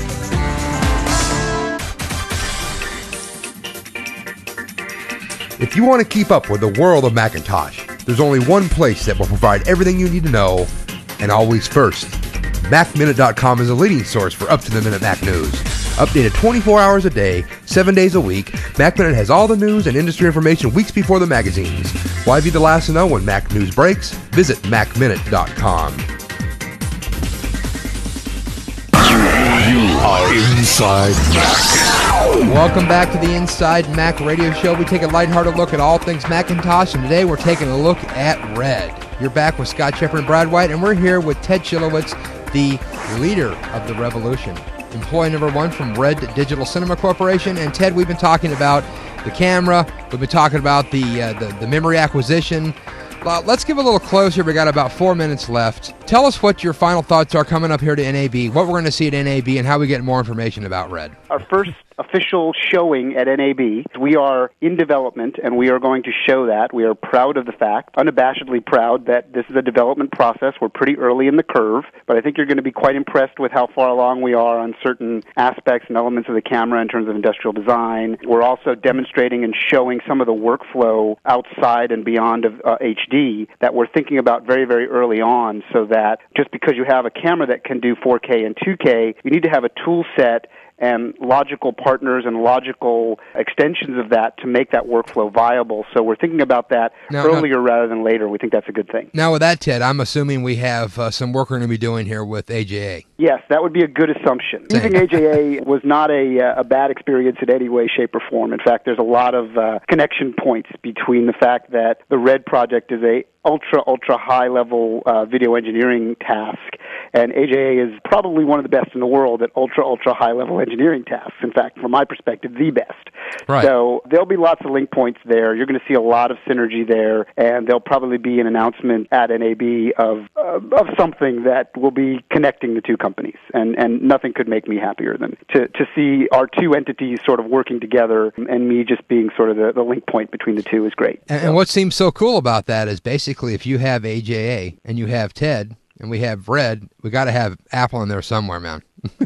If you want to keep up with the world of Macintosh, there's only one place that will provide everything you need to know, and always first. Mac Minute dot com is a leading source for up-to-the-minute Mac news. Updated twenty-four hours a day, seven days a week, Mac Minute has all the news and industry information weeks before the magazines. Why be the last to know when Mac news breaks? Visit Mac Minute dot com. You are Inside Mac. Welcome back to the Inside Mac radio show. We take a lighthearted look at all things Macintosh, and today we're taking a look at Red. You're back with Scott Shepard and Brad White, and we're here with Ted Shilowitz, the leader of the revolution. Employee number one from Red Digital Cinema Corporation. And Ted, we've been talking about the camera. We've been talking about the uh, the, the memory acquisition. Uh, let's give a little close here. We got about four minutes left. Tell us what your final thoughts are coming up here to N A B, what we're going to see at N A B, and how we get more information about Red. Our first official showing at N A B. We are in development, and we are going to show that. We are proud of the fact, unabashedly proud, that this is a development process. We're pretty early in the curve, but I think you're going to be quite impressed with how far along we are on certain aspects and elements of the camera in terms of industrial design. We're also demonstrating and showing some of the workflow outside and beyond of uh, H D that we're thinking about very, very early on, so that just because you have a camera that can do four K and two K, you need to have a tool set and logical partners and logical extensions of that to make that workflow viable. So we're thinking about that now, earlier now, rather than later. We think that's a good thing. Now with that, Ted, I'm assuming we have uh, some work we're going to be doing here with A J A. Yes, that would be a good assumption. Same. Using A J A was not a, uh, a bad experience in any way, shape, or form. In fact, there's a lot of uh, connection points between the fact that the RED project is a ultra, ultra high-level uh, video engineering task, and A J A is probably one of the best in the world at ultra, ultra high-level engineering tasks. In fact, from my perspective, the best. Right. So there'll be lots of link points there. You're going to see a lot of synergy there, and there'll probably be an announcement at N A B of uh, of something that will be connecting the two companies, and, and nothing could make me happier than to, to see our two entities sort of working together, and me just being sort of the, the link point between the two is great. And, and what seems so cool about that is basically if you have A J A and you have Ted and we have RED, we got to have Apple in there somewhere, man.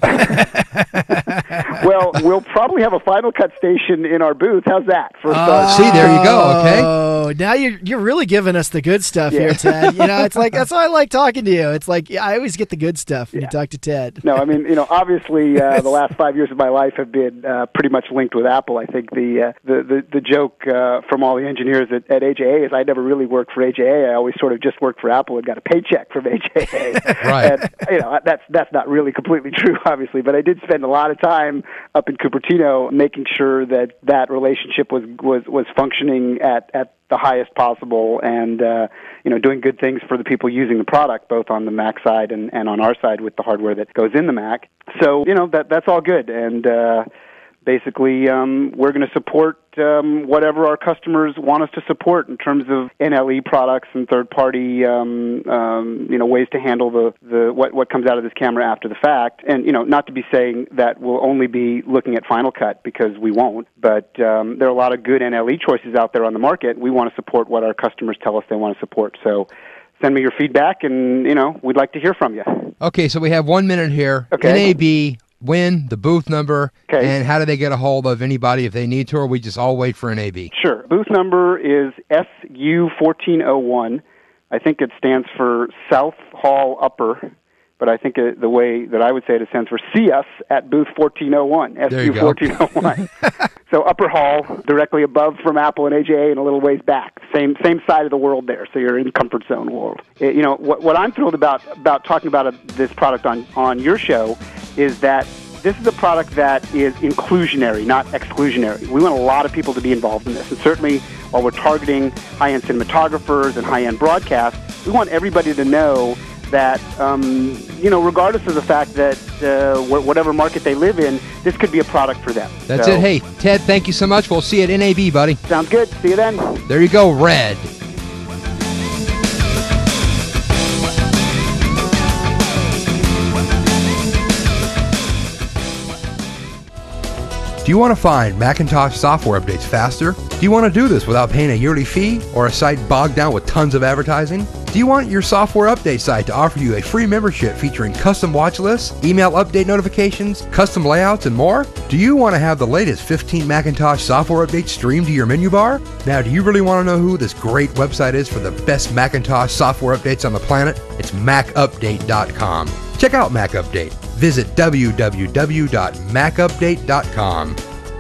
Well, we'll probably have a Final Cut station in our booth. How's that? For uh, see, there you go. Okay. Oh, now you're you're really giving us the good stuff Yeah. here, Ted. You know, it's like that's why I like talking to you. It's like I always get the good stuff when Yeah. you talk to Ted. No, I mean, you know, obviously, uh, the last five years of my life have been uh, pretty much linked with Apple. I think the uh, the, the the joke uh, from all the engineers at, at A J A is I never really worked for A J A. I always sort of just worked for Apple and got a paycheck from A J A. Right. And, you know, that's that's not really completely true, obviously, but I did spend a lot of time up in Cupertino making sure that that relationship was was was functioning at at the highest possible, and uh, you know, doing good things for the people using the product, both on the Mac side and, and on our side with the hardware that goes in the Mac. So you know, that that's all good, and uh, basically um, we're going to support um, whatever our customers want us to support in terms of N L E products and third-party um, um, you know, ways to handle the, the what what comes out of this camera after the fact. And you know, not to be saying that we'll only be looking at Final Cut, because we won't, but um, there are a lot of good N L E choices out there on the market. We want to support what our customers tell us they want to support. So send me your feedback, and you know, we'd like to hear from you. Okay, so we have one minute here. Okay. N A B, when, the booth number, Okay. and how do they get a hold of anybody if they need to, or we just all wait for N A B? Sure. Booth number is S U fourteen oh one. I think it stands for South Hall Upper, but I think it, the way that I would say it, it stands for See Us at Booth fourteen oh one, S U fourteen oh one. So Upper Hall, directly above from Apple and A J A, and a little ways back. Same same side of the world there, so you're in comfort zone world. It, you know, what, what I'm thrilled about about talking about a, this product on, on your show is that this is a product that is inclusionary, not exclusionary. We want a lot of people to be involved in this, and certainly while we're targeting high-end cinematographers and high-end broadcasts, we want everybody to know that, um, you know, regardless of the fact that uh, wh- whatever market they live in, this could be a product for them. That's So, it. Hey, Ted, thank you so much. We'll see you at N A B, buddy. Sounds good. See you then. There you go, RED. Do you want to find Macintosh software updates faster? Do you want to do this without paying a yearly fee or a site bogged down with tons of advertising? Do you want your software update site to offer you a free membership featuring custom watch lists, email update notifications, custom layouts, and more? Do you want to have the latest fifteen Macintosh software updates streamed to your menu bar? Now, do you really want to know who this great website is for the best Macintosh software updates on the planet? It's Mac Update dot com. Check out Mac Update. Visit w w w dot mac update dot com.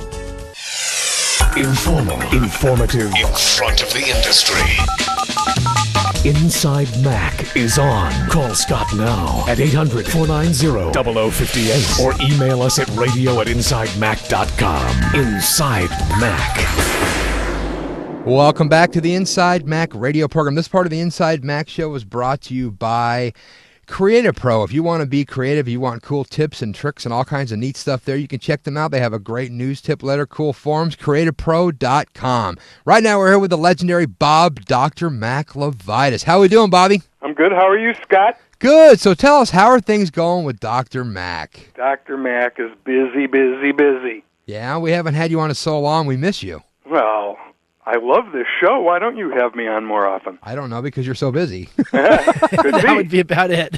Informal, informative, In front of the industry. Inside Mac is on. Call Scott now at eight hundred, four nine zero, zero zero five eight or email us at radio at inside mac dot com. Inside Mac. Welcome back to the Inside Mac radio program. This part of the Inside Mac show is brought to you by Creative Pro. If you want to be creative, you want cool tips and tricks and all kinds of neat stuff there, you can check them out. They have a great news tip letter, cool forums, creative pro dot com. Right now we're here with the legendary Bob Doctor Mac Levitas. How are we doing, Bobby? I'm good. How are you, Scott? Good. So tell us, how are things going with Doctor Mac? Doctor Mac is busy, busy, busy. Yeah, we haven't had you on in so long. We miss you. Well, I love this show. Why don't you have me on more often? I don't know, because you're so busy. That would be about it.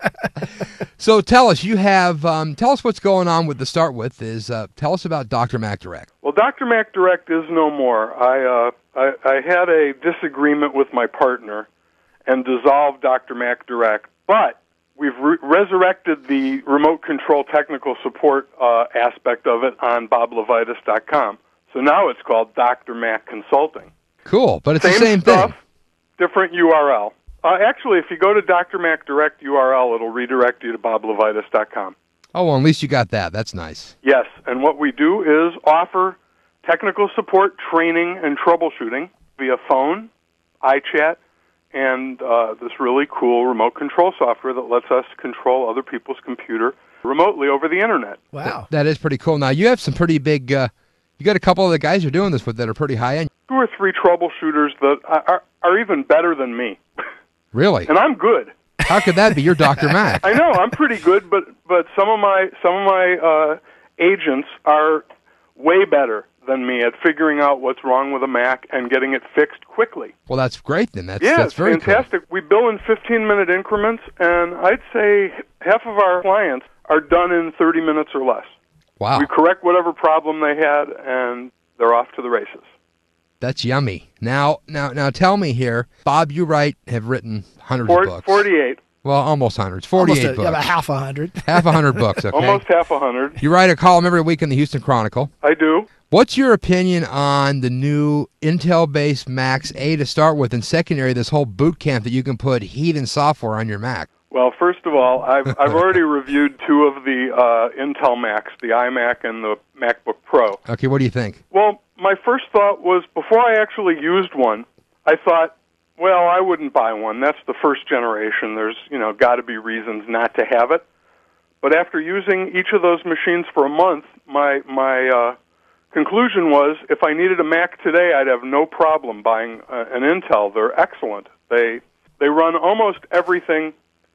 So tell us, you have, um, tell us what's going on with, to start with, is uh, tell us about Doctor Mac Direct. Well, Doctor Mac Direct is no more. I, uh, I, I had a disagreement with my partner and dissolved Doctor Mac Direct, but we've re- resurrected the remote control technical support uh, aspect of it on bob levitas dot com. So now it's called Doctor Mac Consulting. Cool, but it's same the same stuff, thing. Different U R L. Uh, actually, if you go to Doctor Mac Direct U R L, it'll redirect you to bob levitas dot com. Oh, well, at least you got that. That's nice. Yes, and what we do is offer technical support, training, and troubleshooting via phone, iChat, and uh, this really cool remote control software that lets us control other people's computer remotely over the Internet. Wow. That is pretty cool. Now, you have some pretty big, uh, you got a couple of the guys you're doing this with that are pretty high-end. Two or three troubleshooters that are, are even better than me. Really? And I'm good. How could that be? You're Doctor Mac. I know, I'm pretty good, but, but some of my, some of my uh, agents are way better than me at figuring out what's wrong with a Mac and getting it fixed quickly. Well, that's great then. That's, yeah, that's it's very fantastic. We bill in fifteen-minute increments, and I'd say half of our clients are done in thirty minutes or less. Wow. We correct whatever problem they had, and they're off to the races. That's yummy. Now, now, now, tell me here, Bob, you write, have written hundreds Four, of books. forty-eight. Well, almost hundreds. Forty-eight Almost a, books. About half a hundred. Half a hundred books. Okay. Almost half a hundred. You write a column every week in the Houston Chronicle. I do. What's your opinion on the new Intel-based Macs, A, to start with, and secondary, this whole boot camp that you can put heathen software on your Mac? Well, first of all, I've I've already reviewed two of the uh, Intel Macs, the iMac and the MacBook Pro. Okay, what do you think? Well, my first thought was, before I actually used one, I thought, well, I wouldn't buy one. That's the first generation. There's, you know, got to be reasons not to have it. But after using each of those machines for a month, my my uh, conclusion was, if I needed a Mac today, I'd have no problem buying uh, an Intel. They're excellent. They they run almost everything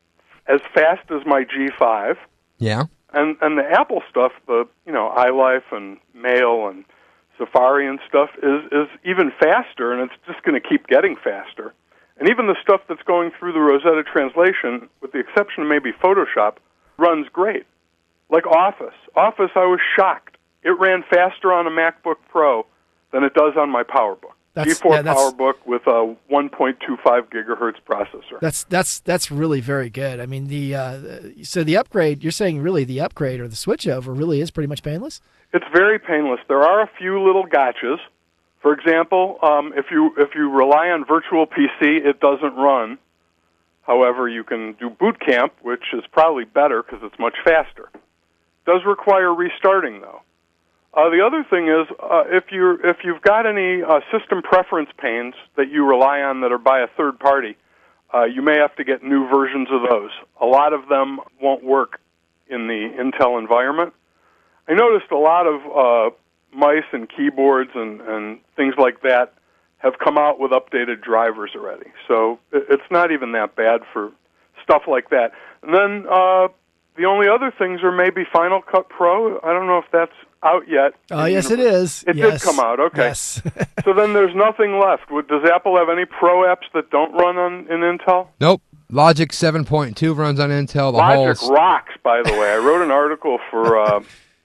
as fast as my G five. Yeah. And and the Apple stuff, the you know iLife and Mail and Safari and stuff is is even faster, and it's just going to keep getting faster. And even the stuff that's going through the Rosetta translation, with the exception of maybe Photoshop, runs great. Like Office. Office, I was shocked. It ran faster on a MacBook Pro than it does on my PowerBook. That's, G four yeah, that's, PowerBook with a one point two five gigahertz processor. That's that's that's really very good. I mean, the uh, so the upgrade. You're saying really the upgrade or the switch over really is pretty much painless. It's very painless. There are a few little gotchas. For example, um, if you if you rely on Virtual P C, it doesn't run. However, you can do Boot Camp, which is probably better because it's much faster. It does require restarting, though. Uh, the other thing is, uh, if you if you've got any uh, system preference panes that you rely on that are by a third party, uh, you may have to get new versions of those. A lot of them won't work in the Intel environment. I noticed a lot of uh, mice and keyboards and, and things like that have come out with updated drivers already. So it, it's not even that bad for stuff like that. And then uh, the only other things are maybe Final Cut Pro. I don't know if that's out yet. Oh, yes, it is. It yes. did come out, okay. Yes. So then there's nothing left. Would- Does Apple have any Pro apps that don't run on in Intel? Nope. Logic seven point two runs on Intel. The Logic whole... rocks, by the way. I wrote an article for uh,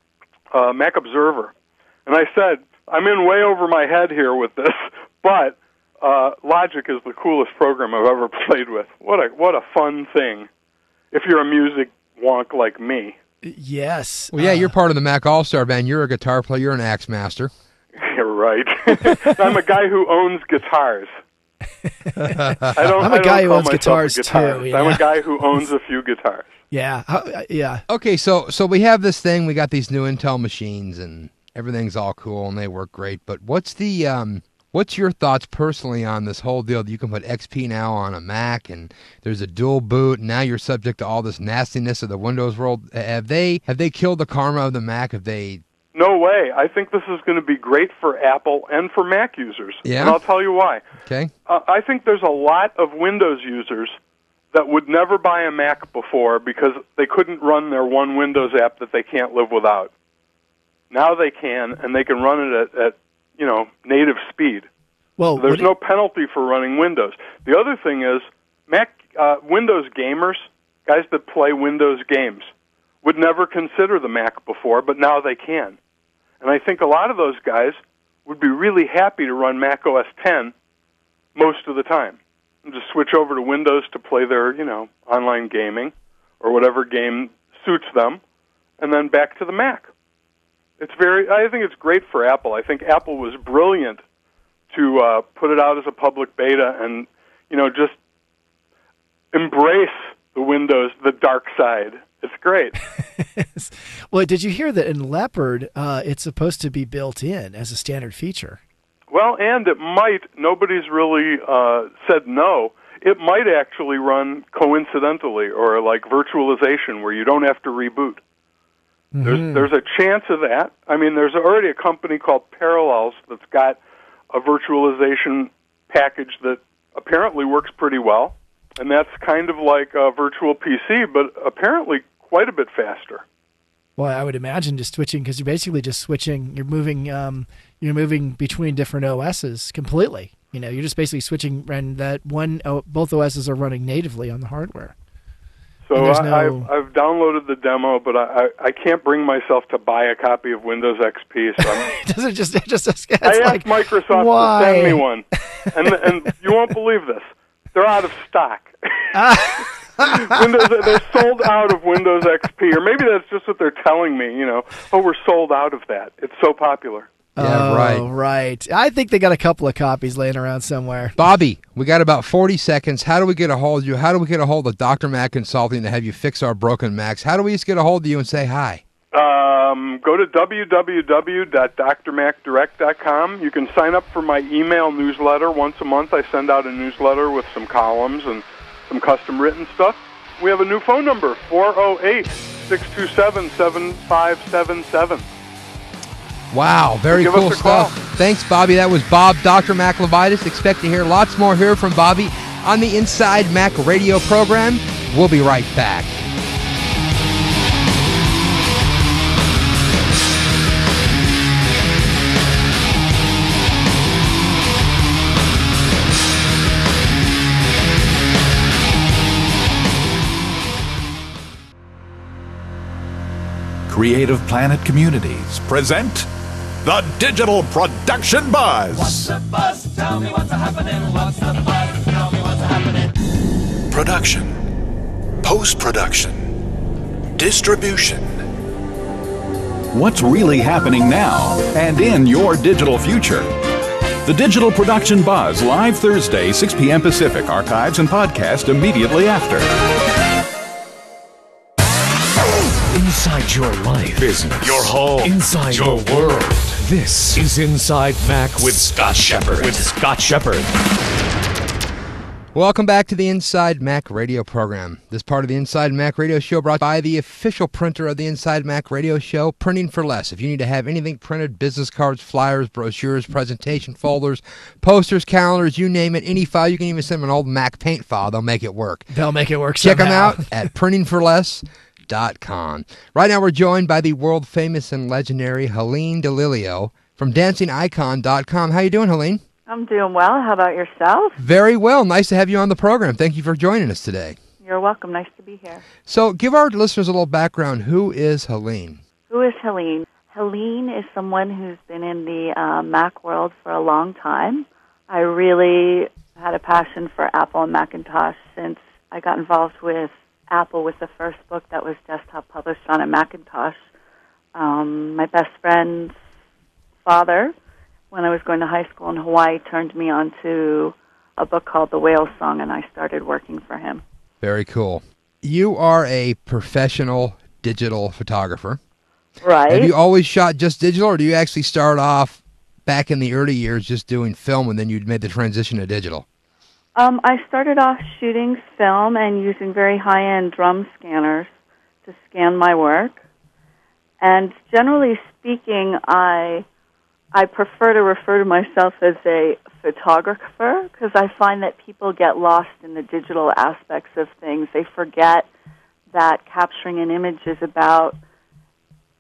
uh, Mac Observer, and I said, I'm in way over my head here with this, but uh, Logic is the coolest program I've ever played with. What a what a fun thing, if you're a music wonk like me. Yes. Well, yeah, uh, you're part of the Mac All-Star Band. You're a guitar player. You're an axe master. You're right. I'm a guy who owns guitars. I don't, I'm a I guy don't who call owns myself a guitars, too, guitarist. yeah. I'm a guy who owns a few guitars. Yeah. Uh, yeah. Okay, so so we have this thing. We got these new Intel machines, and everything's all cool, and they work great. But what's the um, what's your thoughts personally on this whole deal that you can put X P now on a Mac, and there's a dual boot, and now you're subject to all this nastiness of the Windows world? Have they have they killed the karma of the Mac? Have they? No way. I think this is going to be great for Apple and for Mac users. Yeah? And I'll tell you why. Okay. Uh, I think there's a lot of Windows users that would never buy a Mac before because they couldn't run their one Windows app that they can't live without. Now they can, and they can run it at, at you know, native speed. Well, so there's what- no penalty for running Windows. The other thing is, Mac uh, Windows gamers, guys that play Windows games, would never consider the Mac before, but now they can. And I think a lot of those guys would be really happy to run Mac O S ten most of the time, and just switch over to Windows to play their, you know, online gaming or whatever game suits them, and then back to the Mac. It's very. I think it's great for Apple. I think Apple was brilliant to uh, put it out as a public beta and, you know, just embrace the Windows, the dark side. It's great. Well, did you hear that in Leopard, uh, it's supposed to be built in as a standard feature? Well, and it might. Nobody's really uh, said no. It might actually run coincidentally or like virtualization where you don't have to reboot. Mm-hmm. There's there's a chance of that. I mean, there's already a company called Parallels that's got a virtualization package that apparently works pretty well, and that's kind of like a virtual P C, but apparently quite a bit faster. Well, I would imagine just switching, because you're basically just switching. You're moving. Um, you're moving between different O Ss completely. You know, you're just basically switching, and that one, o, both O Ss are running natively on the hardware. So And there's I, no- I've, I've downloaded the demo, but I, I, I can't bring myself to buy a copy of Windows X P. So I'm, Does it just? It just. It's I like, asked Microsoft why? to send me one, and and you won't believe this. They're out of stock. Windows, they're sold out of Windows X P, or maybe that's just what they're telling me. You know, oh, we're sold out of that. It's so popular. Yeah, oh, right. right. I think they got a couple of copies laying around somewhere. Bobby, we got about forty seconds. How do we get a hold of you? How do we get a hold of Doctor Mac Consulting to have you fix our broken Macs? How do we just get a hold of you and say hi? Um, go to w w w dot d r mac direct dot com. You can sign up for my email newsletter. Once a month I send out a newsletter with some columns and some custom written stuff. We have a new phone number, four oh eight, six two seven, seven five seven seven. Wow, very Give cool us a call. stuff. Thanks, Bobby. That was Bob, Doctor Mac Levitas. Expect to hear lots more here from Bobby on the Inside Mac radio program. We'll be right back. Creative Planet Communities present the Digital Production Buzz. What's the buzz? Tell me what's happening. What's the buzz? Tell me what's happening. Production, post-production, distribution. What's really happening now and in your digital future? The Digital Production Buzz, live Thursday, six p.m. Pacific. Archives and podcast immediately after. Inside your life, business, your home, inside your world. This is Inside Mac with Scott Shepard. With Scott Shepard. Welcome back to the Inside Mac radio program. This part of the Inside Mac radio show brought by the official printer of the Inside Mac radio show, Printing for Less. If you need to have anything printed, business cards, flyers, brochures, presentation folders, posters, calendars, you name it, any file, you can even send them an old Mac Paint file. They'll make it work. They'll make it work Check somehow. them out at printing for less dot com. Right now we're joined by the world famous and legendary Helene DeLilio from dancing icon dot com. How you doing, Helene? I'm doing well. How about yourself? Very well. Nice to have you on the program. Thank you for joining us today. You're welcome. Nice to be here. So give our listeners a little background. Who is Helene? Who is Helene? Helene is someone who's been in the uh, Mac world for a long time. I really had a passion for Apple and Macintosh since I got involved with Apple with the first book that was desktop published on a Macintosh. Um, my best friend's father, when I was going to high school in Hawaii, turned me on to a book called The Whale Song, and I started working for him. Very cool. You are a professional digital photographer. Right. Have you always shot just digital, or do you actually start off back in the early years just doing film and then you made the transition to digital? Um, I started off shooting film and using very high-end drum scanners to scan my work. And generally speaking, I I prefer to refer to myself as a photographer because I find that people get lost in the digital aspects of things. They forget that capturing an image is about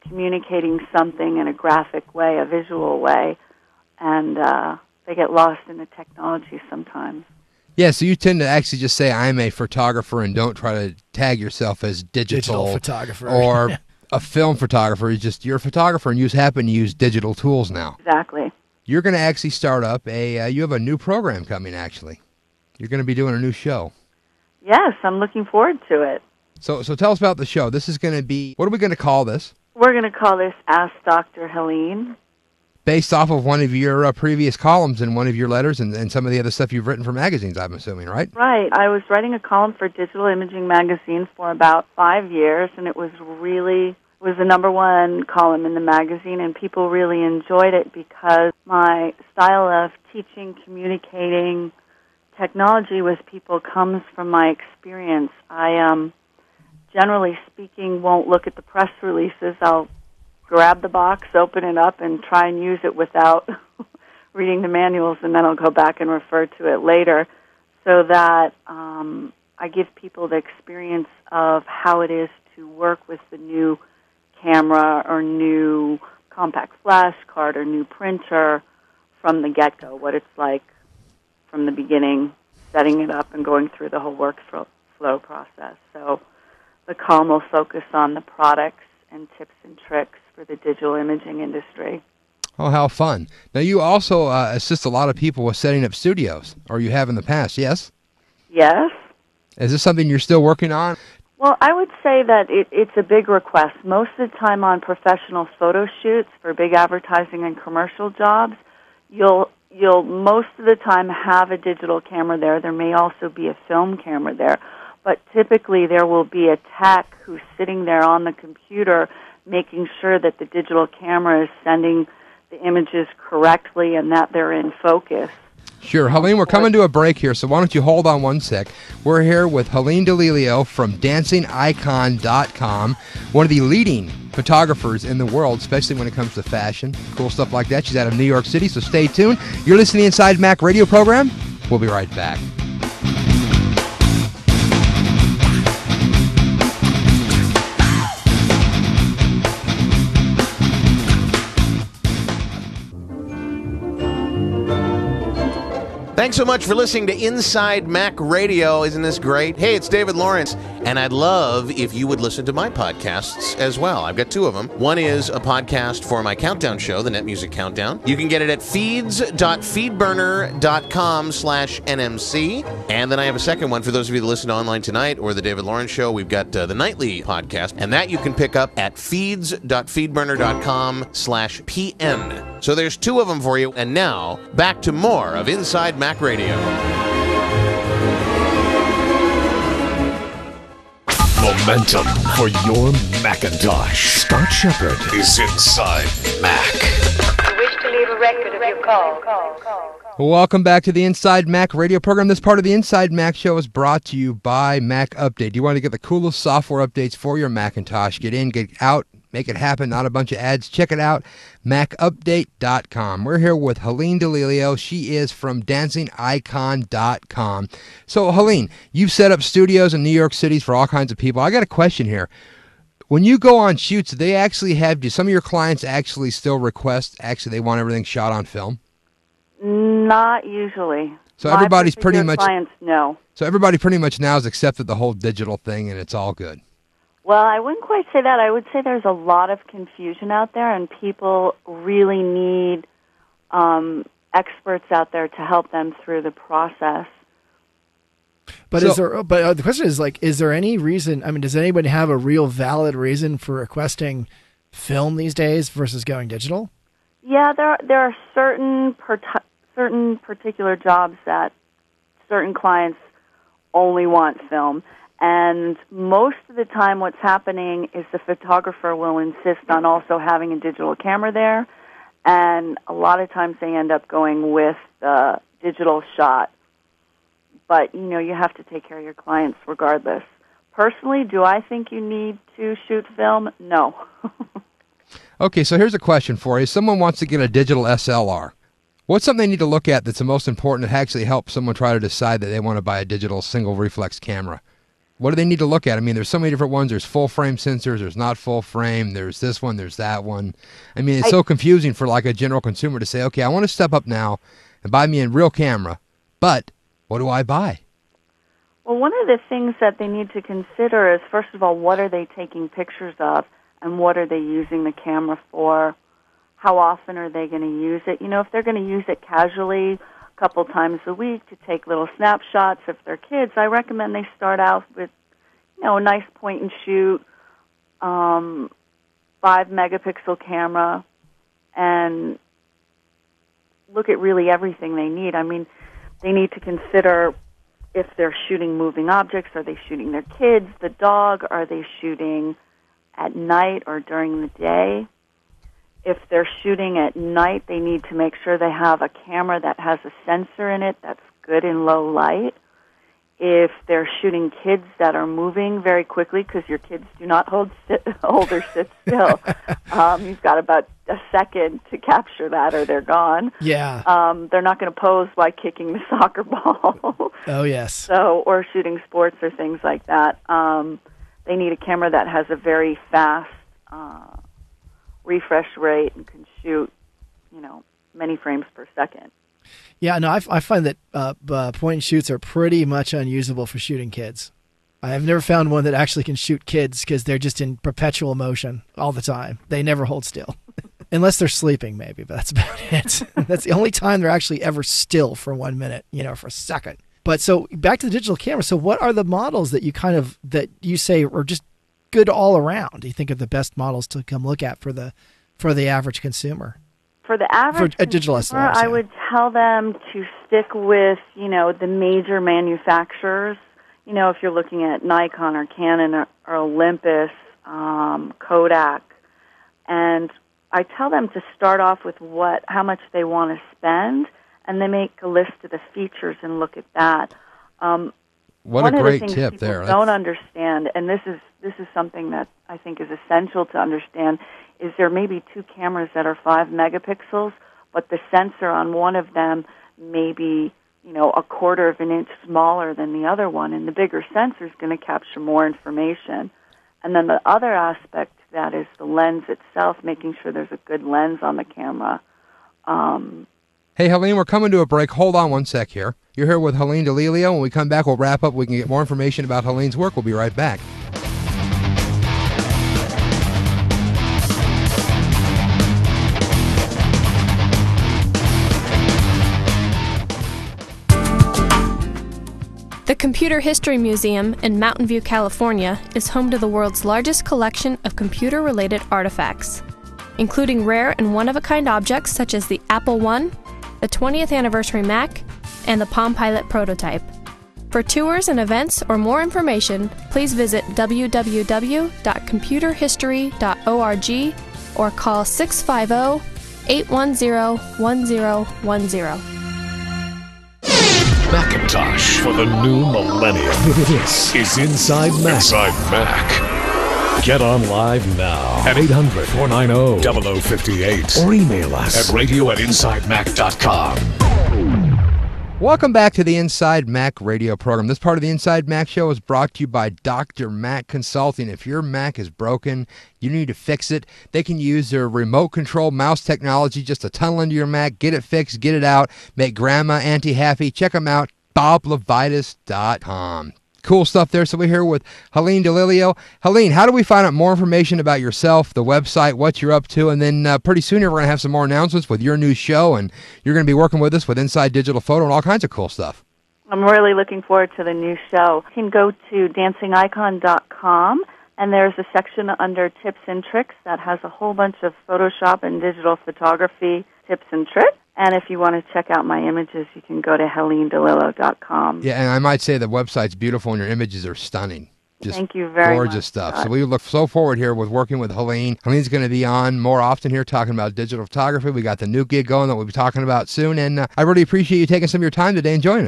communicating something in a graphic way, a visual way, and uh, they get lost in the technology sometimes. Yeah, so you tend to actually just say, I'm a photographer, and don't try to tag yourself as digital, Digital photographer. or a film photographer. You're just, you're a photographer, and you just happen to use digital tools now. Exactly. You're going to actually start up a, uh, you have a new program coming, actually. You're going to be doing a new show. Yes, I'm looking forward to it. So so tell us about the show. This is going to be, what are we going to call this? We're going to call this Ask Doctor Helene. Based off of one of your uh, previous columns and one of your letters and, and some of the other stuff you've written for magazines, I'm assuming, right? Right. I was writing a column for Digital Imaging Magazine for about five years, and it was really, it was the number one column in the magazine, and people really enjoyed it because my style of teaching, communicating technology with people comes from my experience. I, um, generally speaking, won't look at the press releases. I'll grab the box, open it up, and try and use it without reading the manuals, and then I'll go back and refer to it later so that um, I give people the experience of how it is to work with the new camera or new compact flash card or new printer from the get-go, what it's like from the beginning, setting it up and going through the whole workflow process. So the column will focus on the products and tips and tricks for the digital imaging industry. Oh, how fun. Now, you also uh, assist a lot of people with setting up studios, or you have in the past, yes? Yes. Is this something you're still working on? Well, I would say that it, it's a big request. Most of the time on professional photo shoots for big advertising and commercial jobs, you'll you'll most of the time have a digital camera there. There may also be a film camera there. But typically there will be a tech who's sitting there on the computer making sure that the digital camera is sending the images correctly and that they're in focus. Sure. Helene, we're coming to a break here, so why don't you hold on one sec. We're here with Helene DeLilio from dancing icon dot com, one of the leading photographers in the world, especially when it comes to fashion, cool stuff like that. She's out of New York City, so stay tuned. You're listening to the Inside Mac radio program. We'll be right back. Thanks so much for listening to Inside Mac Radio. Isn't this great? Hey, it's David Lawrence, and I'd love if you would listen to my podcasts as well. I've got two of them. One is a podcast for my countdown show, the Net Music Countdown. You can get it at feeds.feedburner.com slash NMC. And then I have a second one for those of you that listen online tonight or the David Lawrence Show. We've got uh, the nightly podcast, and that you can pick up at feeds.feedburner.com slash PN. So there's two of them for you. And now, back to more of Inside Mac Radio. Momentum for your Macintosh. Scott Shepard is Inside Mac. You wish to leave a record of your call. Welcome back to the Inside Mac radio program. This part of the Inside Mac show is brought to you by Mac Update. Do you want to get the coolest software updates for your Macintosh? Get in, get out, make it happen, not a bunch of ads. Check it out, mac update dot com. We're here with Helene DeLilio. She is from dancing icon dot com. So, Helene, you've set up studios in New York City for all kinds of people. I got a question here. When you go on shoots, do they actually have, do some of your clients actually still request, actually they want everything shot on film? Not usually. So everybody's My pretty particular much, clients, no. so everybody pretty much now has accepted the whole digital thing and it's all good. Well, I wouldn't quite say that. I would say there's a lot of confusion out there, and people really need um, experts out there to help them through the process. But So- is there? But uh, the question is like, is there any reason? I mean, does anybody have a real valid reason for requesting film these days versus going digital? Yeah, there are, there are certain per- certain particular jobs that certain clients only want film. And most of the time what's happening is the photographer will insist on also having a digital camera there. And a lot of times they end up going with the digital shot. But, you know, you have to take care of your clients regardless. Personally, do I think you need to shoot film? No. Okay, so here's a question for you. Someone wants to get a digital S L R. What's something they need to look at that's the most important that actually helps someone try to decide that they want to buy a digital single reflex camera? What do they need to look at? I mean, there's so many different ones. There's full frame sensors. There's not full frame. There's this one. There's that one. I mean, it's I, so confusing for like a general consumer to say, okay, I want to step up now and buy me a real camera, but what do I buy? Well, one of the things that they need to consider is, first of all, what are they taking pictures of, and what are they using the camera for? How often are they going to use it? You know, if they're going to use it casually a couple times a week to take little snapshots, if they're kids, I recommend they start out with, you know, a nice point and shoot, um, five megapixel camera, and look at really everything they need. I mean, they need to consider if they're shooting moving objects, are they shooting their kids, the dog, are they shooting at night or during the day? If they're shooting at night, they need to make sure they have a camera that has a sensor in it that's good in low light. If they're shooting kids that are moving very quickly, because your kids do not hold sit, hold or sit still, um, you've got about a second to capture that or they're gone. Yeah. Um, they're not going to pose while kicking the soccer ball. Oh, yes. So, or shooting sports or things like that. Um, they need a camera that has a very fast uh, refresh rate and can shoot, you know, many frames per second. Yeah, no, I, I find that uh, uh, point and shoots are pretty much unusable for shooting kids. I've never found one that actually can shoot kids because they're just in perpetual motion all the time. They never hold still. Unless they're sleeping, maybe, but that's about it. That's the only time they're actually ever still for one minute, you know, for a second. But so back to the digital camera. So what are the models that you kind of, that you say are just good all around? Do you think of the best models to come look at for the for the average consumer? For the average for a digital consumer, S L Rs, I yeah. would tell them to stick with, you know, the major manufacturers. You know, if you're looking at Nikon or Canon or, or Olympus, um, Kodak, and I tell them to start off with what, how much they want to spend, and then make a list of the features and look at that. Um, what one a of great the things tip people there. Don't understand, and this is this is something that I think is essential to understand. Is there may be two cameras that are five megapixels, but the sensor on one of them may be, you know, a quarter of an inch smaller than the other one, and the bigger sensor is going to capture more information. And then the other aspect to that is the lens itself, making sure there's a good lens on the camera. Um, Hey, Helene, we're coming to a break. Hold on one sec here. You're here with Helene DeLilio. When we come back, we'll wrap up. We can get more information about Helene's work. We'll be right back. The Computer History Museum in Mountain View, California is home to the world's largest collection of computer-related artifacts, including rare and one-of-a-kind objects such as the Apple one, the twentieth anniversary Mac, and the Palm Pilot prototype. For tours and events or more information, please visit w w w dot computer history dot org or call six five zero, eight one zero, one zero one zero. Macintosh for the new millennium. This is Inside Mac. Inside Mac. Get on live now at eight hundred, four nine zero, zero zero five eight or email us at radio at inside mac dot com. Welcome back to the Inside Mac radio program. This part of the Inside Mac show is brought to you by Doctor Mac Consulting. If your Mac is broken, you need to fix it. They can use their remote control mouse technology just to tunnel into your Mac, get it fixed, get it out, make grandma auntie happy. Check them out, bob levitas dot com. Cool stuff there. So we're here with Helene DeLilio. Helene, how do we find out more information about yourself, the website, what you're up to? And then uh, pretty soon here we're going to have some more announcements with your new show, and you're going to be working with us with Inside Digital Photo and all kinds of cool stuff. I'm really looking forward to the new show. You can go to dancing icon dot com, and there's a section under tips and tricks that has a whole bunch of Photoshop and digital photography tips and tricks. And if you want to check out my images, you can go to helene delillo dot com. Yeah, and I might say the website's beautiful and your images are stunning. Just Thank you very gorgeous much, stuff. Scott. So we look so forward here with working with Helene. Helene's going to be on more often here talking about digital photography. We got the new gig going that we'll be talking about soon. And uh, I really appreciate you taking some of your time today and joining us.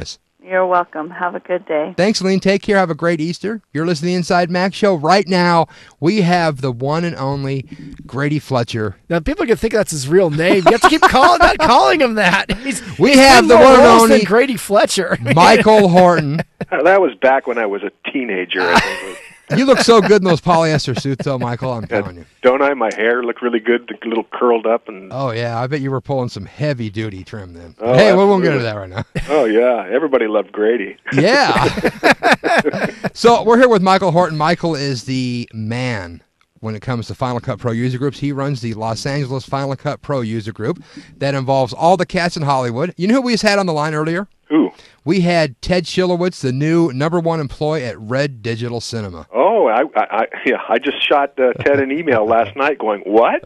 You're welcome. Have a good day. Thanks, Lean. Take care. Have a great Easter. You're listening to the Inside Mac Show. Right now, we have the one and only Grady Fletcher. Now, people can think that's his real name. You have to keep calling, not calling him that. He's, we he's have the more one and roles only than Grady Fletcher. Michael Horton. That was back when I was a teenager, I think. You look so good in those polyester suits, though, Michael. I'm telling you. Don't I? My hair looked really good, a little curled up, and oh yeah, I bet you were pulling some heavy duty trim then. Oh, hey, we won't absolutely. get into that right now. Oh yeah, everybody loved Grady. Yeah. So we're here with Michael Horton. Michael is the man when it comes to Final Cut Pro user groups. He runs the Los Angeles Final Cut Pro user group that involves all the cats in Hollywood. You know who we just had on the line earlier? Who? We had Ted Schilowitz, the new number one employee at Red Digital Cinema. Oh, I, I, I yeah, I just shot uh, Ted an email last night, going, "What?"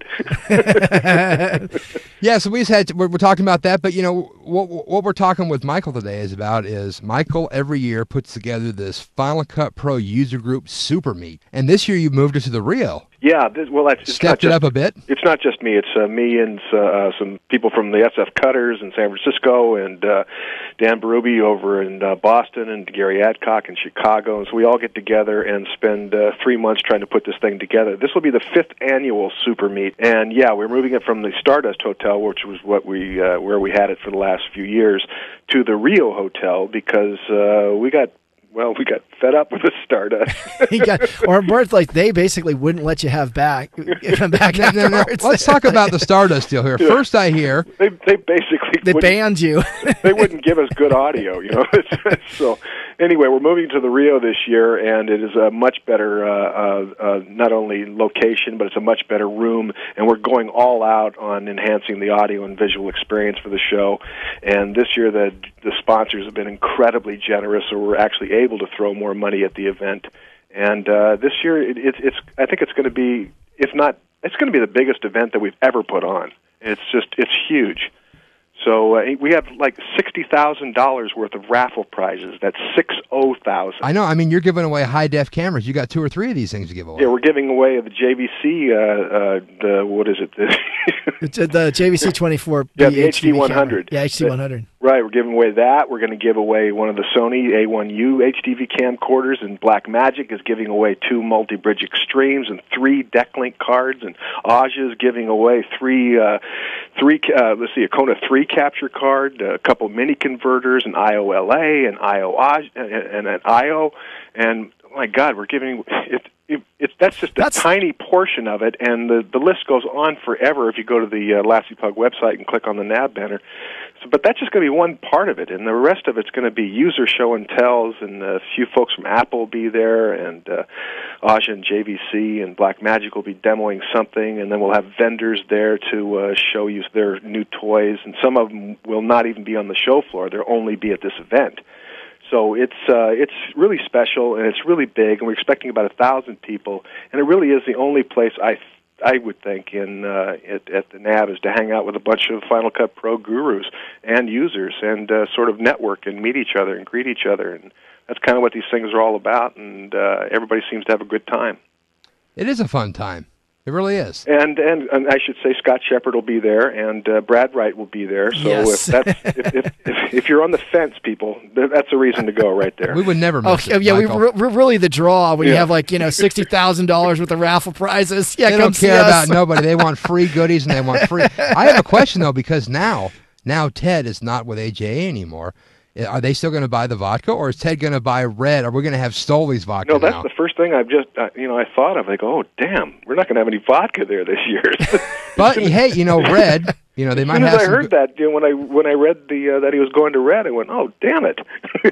Yeah, so we just had to, we're, we're talking about that, but you know what? What we're talking with Michael today is about is Michael every year puts together this Final Cut Pro user group super meet, and this year you moved it to the Rio. Yeah, this, well, that's it's stepped not just, it up a bit. It's not just me; it's uh, me and uh, some people from the S F Cutters in San Francisco, and uh, Dan Berube over in uh, Boston, and Gary Adcock in Chicago. And so we all get together and spend uh, three months trying to put this thing together. This will be the fifth annual Super Meet, and yeah, we're moving it from the Stardust Hotel, which was what we uh, where we had it for the last few years, to the Rio Hotel because uh, we got. Well, we got fed up with the Stardust. You got, or more like they basically wouldn't let you have back. Come back no, no, no. Let's talk about the Stardust deal here. Yeah. First, I hear they they basically they banned you. They wouldn't give us good audio, you know. So anyway, we're moving to the Rio this year, and it is a much better uh, uh, uh, not only location, but it's a much better room, and we're going all out on enhancing the audio and visual experience for the show. And this year, the the sponsors have been incredibly generous, so we're actually able to throw more money at the event. And uh, this year, it, it's it's I think it's going to be, if not, it's going to be the biggest event that we've ever put on. It's just it's huge. So uh, we have like sixty thousand dollars worth of raffle prizes. That's six oh thousand. I know. I mean, you're giving away high def cameras. You got two or three of these things to give away. Yeah, we're giving away the J V C. Uh, uh, the what is it? It's uh, the J V C twenty-four. Yeah, the H D one hundred. Yeah, H D one hundred. Right, we're giving away that. We're going to give away one of the Sony A one U H D V camcorders, and Blackmagic is giving away two multi-bridge extremes and three Decklink cards, and Aja is giving away three, uh, three. Uh, let's see, a Kona three capture card, a couple mini converters, an I O L A, and I O and an I O, and oh my God, we're giving it. It, it, that's just a that's, tiny portion of it, and the, the list goes on forever if you go to the uh, Lassie Pug website and click on the N A B banner. So, but that's just going to be one part of it, and the rest of it's going to be user show and tells, and a few folks from Apple will be there, and uh, Aja and J V C and Blackmagic will be demoing something, and then we'll have vendors there to uh, show you their new toys, and some of them will not even be on the show floor. They'll only be at this event. So it's uh, it's really special, and it's really big, and we're expecting about a thousand people, and it really is the only place I I would think in uh, at, at the N A B is to hang out with a bunch of Final Cut Pro gurus and users, and uh, sort of network and meet each other and greet each other, and that's kind of what these things are all about, and uh, everybody seems to have a good time. It is a fun time. It really is. And and, and I should say Scott Shepard will be there, and uh, Brad Wright will be there. So yes. if that's if, if, if, if you're on the fence, people, that's a reason to go right there. We would never miss oh, it, yeah, we, Michael. we're really the draw when yeah. you have like you know sixty thousand dollars worth of raffle prizes. Yeah, they come don't care see about us. nobody. They want free goodies and they want free. I have a question though, because now now Ted is not with A J A anymore. Are they still going to buy the vodka, or is Ted going to buy Red? Are we going to have Stoli's vodka No, that's now? the first thing I've just, uh, you know, I thought of. I go, oh, damn, we're not going to have any vodka there this year. But, hey, you know, Red, you know, they as might soon have as I some heard that, you know, when I when I read the uh, that he was going to Red, I went, oh, damn it.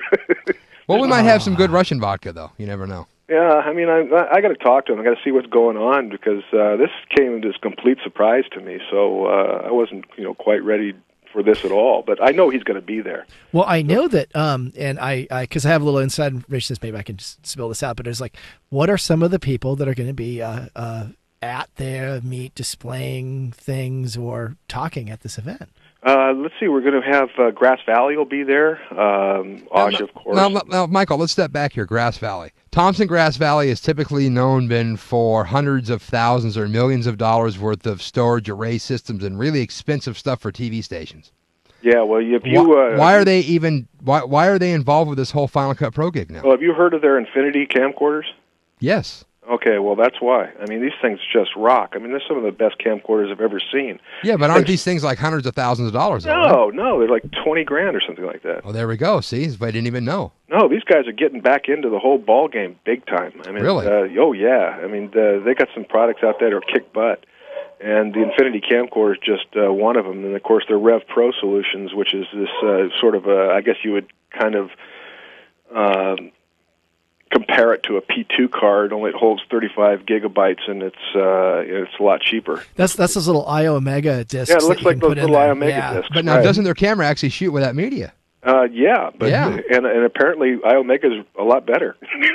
Well, we might have some good Russian vodka, though. You never know. Yeah, I mean, I I got to talk to him. I got to see what's going on, because uh, this came as a complete surprise to me. So uh, I wasn't, you know, quite ready for this at all, but I know he's going to be there. Well, I know that, um, and I, because I, I have a little inside information, maybe I can just spill this out, but it's like, what are some of the people that are going to be uh, uh, at their meet displaying things or talking at this event? Uh, let's see, we're going to have uh, Grass Valley will be there, um, Aja, of course. Now, now, Michael, let's step back here, Grass Valley. Thompson Grass Valley is typically known been for hundreds of thousands or millions of dollars worth of storage array systems and really expensive stuff for T V stations. Yeah, well, if you... Why, uh, why are they even why why are they involved with this whole Final Cut Pro gig now? Well, have you heard of their Infinity camcorders? Yes. Okay, well, that's why. I mean, these things just rock. I mean, they're some of the best camcorders I've ever seen. Yeah, but aren't these things like hundreds of thousands of dollars? though, right? No, no, they're like twenty grand or something like that. Oh, there we go. See, I didn't even know. No, these guys are getting back into the whole ball game big time. I mean, Really? Uh, oh, yeah. I mean, uh, they got some products out there that are kick butt. And the Infinity camcorder is just uh, one of them. And, of course, their Rev Pro Solutions, which is this uh, sort of, a, I guess you would kind of uh, compare it to a P two card, only it holds thirty-five gigabytes, and it's uh, it's a lot cheaper. That's that's those little I O Mega discs. Yeah, it looks that you like can those put in little there. I O Mega Yeah. discs. But now, right. doesn't their camera actually shoot with that media? Uh, yeah, but Yeah. and and apparently I O Mega is a lot better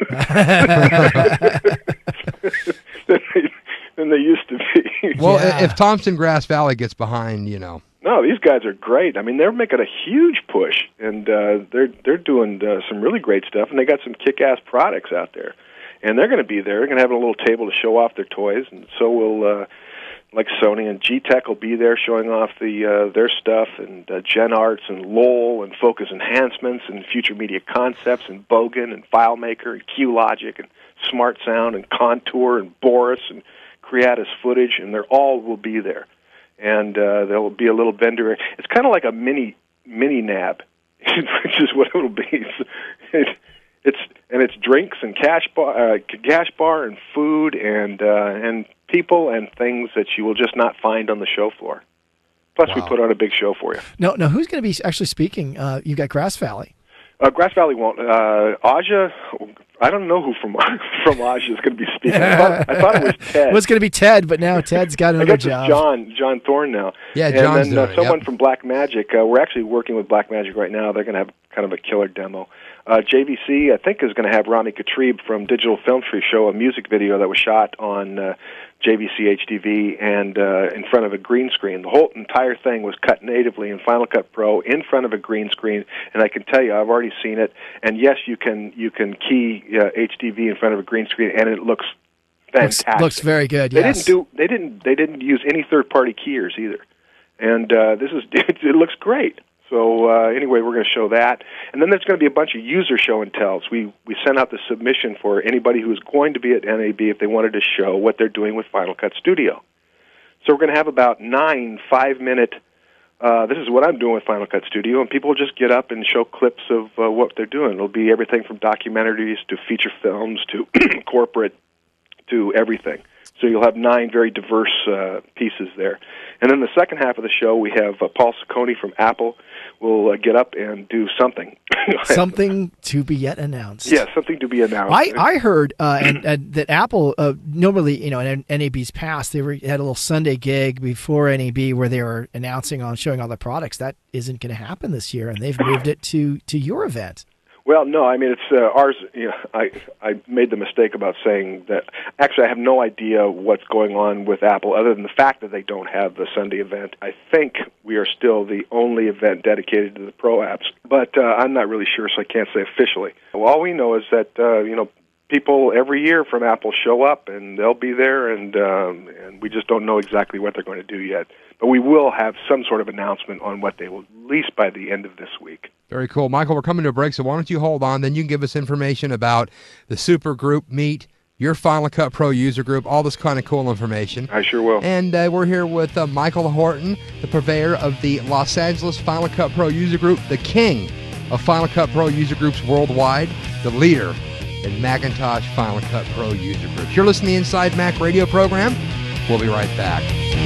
than, they, than they used to be. Well, i if Thompson Grass Valley gets behind, you know. No, these guys are great. I mean, they're making a huge push, and uh, they're they're doing uh, some really great stuff, and they got some kick-ass products out there, and they're going to be there. They're going to have a little table to show off their toys, and so will uh, like Sony and G-Tech will be there showing off the uh, their stuff, and uh, Gen Arts and Lowell and Focus Enhancements and Future Media Concepts and Bogan and FileMaker and Q-Logic and Smart Sound and Contour and Boris and Creatus Footage, and they're all will be there. And uh, there will be a little vendor. It's kind of like a mini mini nab, which is what it'll be. It's, it's and it's drinks and cash bar, uh, cash bar and food and uh, and people and things that you will just not find on the show floor. Plus, we put on a big show for you. No, no. Who's going to be actually speaking? Uh, you got Grass Valley. Uh, Grass Valley won't. Uh, Aja, I don't know who from from Aja is going to be speaking. I thought, I thought it was Ted. It was going to be Ted, but now Ted's got I another guess job. it's John, John Thorne now. Yeah, and John's then doing uh, it, someone yep. from Black Magic. Uh, we're actually working with Black Magic right now. They're going to have kind of a killer demo. Uh, J V C, I think, is going to have Rami Katrib from Digital Film Tree show a music video that was shot on uh, J V C H D V and uh, in front of a green screen. The whole entire thing was cut natively in Final Cut Pro in front of a green screen, and I can tell you, I've already seen it. And yes, you can you can key uh, H D V in front of a green screen, and it looks Looks, fantastic. looks very good. They Yes. didn't do they didn't they didn't use any third party keyers either, and uh, this is it, it looks great. So uh, anyway, we're going to show that, and then there's going to be a bunch of user show and tells. We we sent out the submission for anybody who is going to be at N A B if they wanted to show what they're doing with Final Cut Studio. So we're going to have about nine five minute. Uh, this is what I'm doing with Final Cut Studio, and people will just get up and show clips of uh, what they're doing. It'll be everything from documentaries to feature films to corporate to everything. So you'll have nine very diverse uh, pieces there. And then the second half of the show, we have uh, Paul Saccone from Apple will uh, get up and do something. Something to be yet announced. Yeah, something to be announced. I, I heard uh, and, and that Apple uh, normally, you know, in N A B's past, they were, had a little Sunday gig before N A B where they were announcing on showing all the products. That isn't going to happen this year, and they've moved it to, to your event. Well, no, I mean, it's uh, ours. You know, I I made the mistake about saying that. Actually, I have no idea what's going on with Apple other than the fact that they don't have the Sunday event. I think we are still the only event dedicated to the Pro apps, but uh, I'm not really sure, so I can't say officially. Well, all we know is that, uh, you know, people every year from Apple show up, and they'll be there, and um, and we just don't know exactly what they're going to do yet. But we will have some sort of announcement on what they will release by the end of this week. Very cool. Michael, we're coming to a break, so why don't you hold on, then you can give us information about the Super Group Meet, your Final Cut Pro user group, all this kind of cool information. I sure will. And uh, we're here with uh, Michael Horton, the purveyor of the Los Angeles Final Cut Pro user group, the king of Final Cut Pro user groups worldwide, the leader in Macintosh Final Cut Pro user groups. You're listening to the Inside Mac radio program. We'll be right back.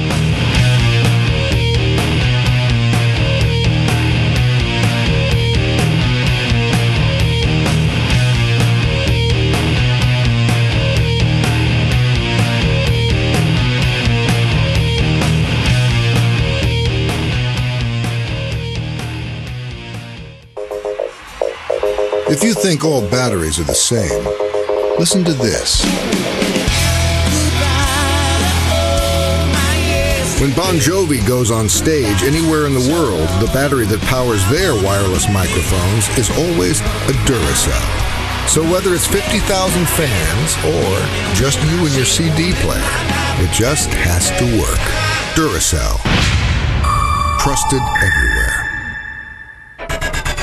If you think all batteries are the same, listen to this. When Bon Jovi goes on stage anywhere in the world, the battery that powers their wireless microphones is always a Duracell. So whether it's fifty thousand fans or just you and your C D player, it just has to work. Duracell. Trusted everywhere.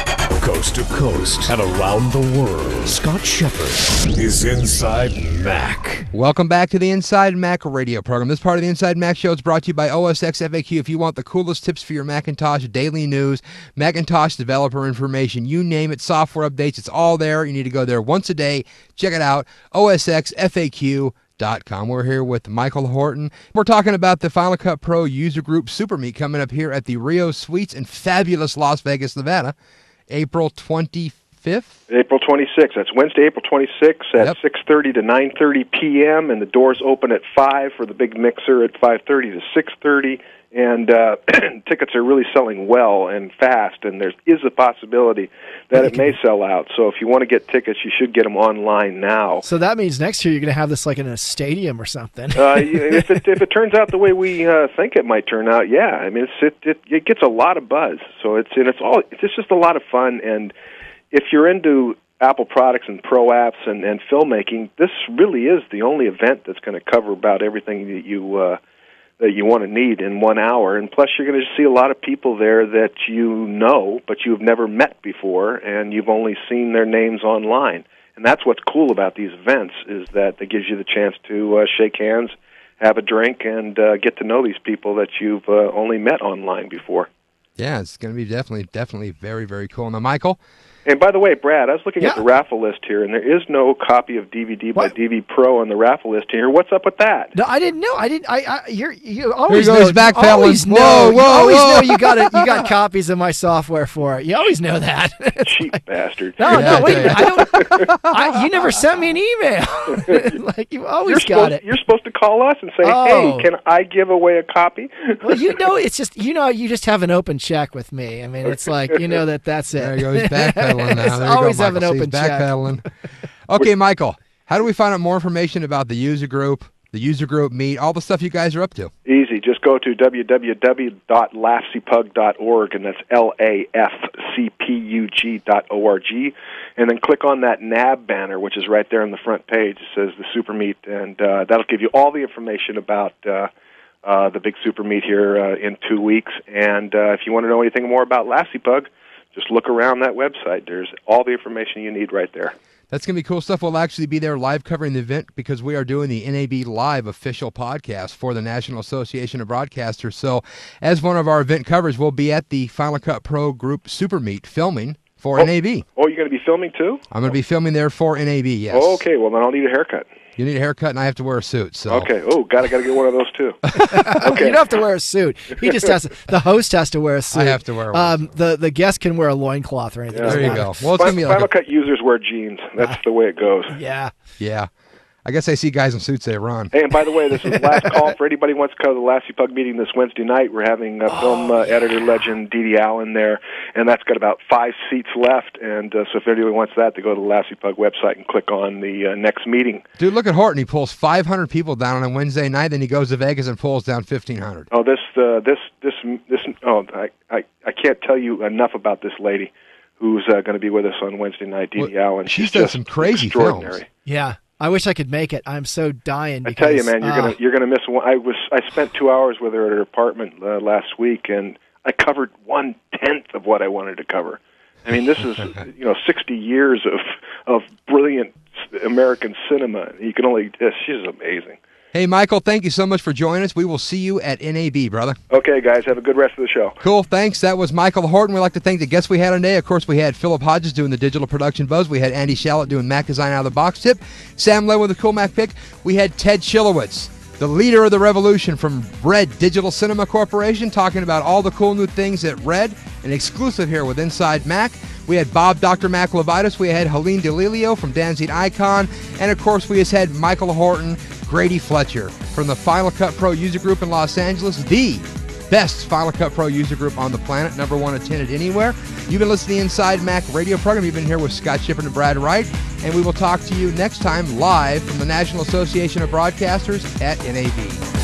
Coast to coast and around the world, Scott Shepard is Inside Mac. Welcome back to the Inside Mac radio program. This part of the Inside Mac show is brought to you by O S X F A Q. If you want the coolest tips for your Macintosh, daily news, Macintosh developer information, you name it, software updates, it's all there. You need to go there once a day. Check it out, O S X F A Q dot com. We're here with Michael Horton. We're talking about the Final Cut Pro User Group Super Meet coming up here at the Rio Suites in fabulous Las Vegas, Nevada, April twenty-fifth. April twenty-sixth. That's Wednesday, April twenty-sixth at Yep. six thirty to nine thirty p.m. and the doors open at five for the big mixer at five thirty to six thirty. And uh, tickets are really selling well and fast, and there is a possibility that it may sell out. So if you want to get tickets, you should get them online now. So that means next year you're going to have this like in a stadium or something. uh, if, it, if it turns out the way we uh, think it might turn out, yeah. I mean, it's, it, it it gets a lot of buzz. So it's and it's all it's just a lot of fun. And if you're into Apple products and pro apps and, and filmmaking, this really is the only event that's going to cover about everything that you uh, that you want to need in one hour. And plus, you're going to see a lot of people there that you know, but you've never met before, and you've only seen their names online. And that's what's cool about these events, is that it gives you the chance to uh, shake hands, have a drink, and uh, get to know these people that you've uh, only met online before. Yeah, it's going to be definitely, definitely very, very cool. Now, Michael? And by the way, Brad, I was looking Yeah. at the raffle list here, and there is no copy of D V D by D V Pro on the raffle list here. What's up with that? No, I didn't know. I didn't. I. I you're, you always Here goes know. backpedaling. Always know. Whoa, you whoa, always whoa. know you got it. You got copies of my software for it. You always know that. Cheap bastard. No, Yeah, no, wait. I I don't. I, you never sent me an email. Like you always You're got supposed, it. You're supposed to call us and say, Oh. "Hey, can I give away a copy?" Well, you know, it's just you know, you just have an open check with me. I mean, it's like you know that that's it. There you go. He's backpedaling now. It's There you always go, have an Michael. See, open he's check. backpedaling. Okay, Michael, how do we find out more information about the user group, the user group meet, all the stuff you guys are up to? Easy. Just go to w w w dot lafsy pug dot org, and that's L A F C P U G dot O R G, and then click on that N A B banner, which is right there on the front page. It says the Super Meet, and uh, that'll give you all the information about uh, uh, the big Super Meet here uh, in two weeks. And uh, if you want to know anything more about Lafsy Pug, just look around that website. There's all the information you need right there. That's going to be cool stuff. We'll actually be there live covering the event because we are doing the N A B Live official podcast for the National Association of Broadcasters. So as one of our event covers, we'll be at the Final Cut Pro Group Super Meet filming for Oh. N A B. Oh, you're going to be filming too? I'm going to be filming there for N A B, yes. Oh, okay, well, then I'll need a haircut. You need a haircut, and I have to wear a suit. So Okay. Oh, gotta gotta get one of those too. You don't have to wear a suit. He just has to, the host has to wear a suit. I have to wear one. Um, the the guest can wear a loincloth or anything. Yeah. Doesn't There you matter. go. Well, it's going to be like Final a, Cut users wear jeans. That's the way it goes. Yeah. yeah. I guess I see guys in suits they run. Hey, and by the way, this is the last call for anybody who wants to come to the Lassie Pug meeting this Wednesday night. We're having uh, film uh, editor legend Dee Dee Allen there, and that's got about five seats left. And uh, so if anybody wants that, they go to the Lassie Pug website and click on the uh, next meeting. Dude, look at Horton. He pulls five hundred people down on a Wednesday night, then he goes to Vegas and pulls down fifteen hundred. Oh, this, uh, this, this, this. Oh, I, I, I can't tell you enough about this lady who's uh, going to be with us on Wednesday night, Dee Dee Allen. She's She's done just some crazy extraordinary. films. Yeah. I wish I could make it. I'm so dying. I Because, tell you, man, you're uh, gonna you're gonna miss one. I was I spent two hours with her at her apartment uh, last week, and I covered one tenth of what I wanted to cover. I mean, this is you know sixty years of of brilliant American cinema. You can only uh, she's amazing. Hey, Michael, thank you so much for joining us. We will see you at N A B, brother. Okay, guys, have a good rest of the show. Cool, thanks. That was Michael Horton. We'd like to thank the guests we had today. Of course, we had Philip Hodges doing the digital production buzz. We had Andy Shallett doing Mac Design Out of the Box tip. Sam Lowe with the Cool Mac pick. We had Ted Schilowitz, the leader of the revolution from Red Digital Cinema Corporation, talking about all the cool new things at Red, an exclusive here with Inside Mac. We had Bob Doctor Mac Levitas. We had Helene DeLilio from Danzig Icon. And, of course, we just had Michael Horton, Grady Fletcher from the Final Cut Pro user group in Los Angeles, the best Final Cut Pro user group on the planet, number one attended anywhere. You've been listening to the Inside Mac radio program. You've been here with Scott Shepard and Brad Wright, and we will talk to you next time live from the National Association of Broadcasters at N A B.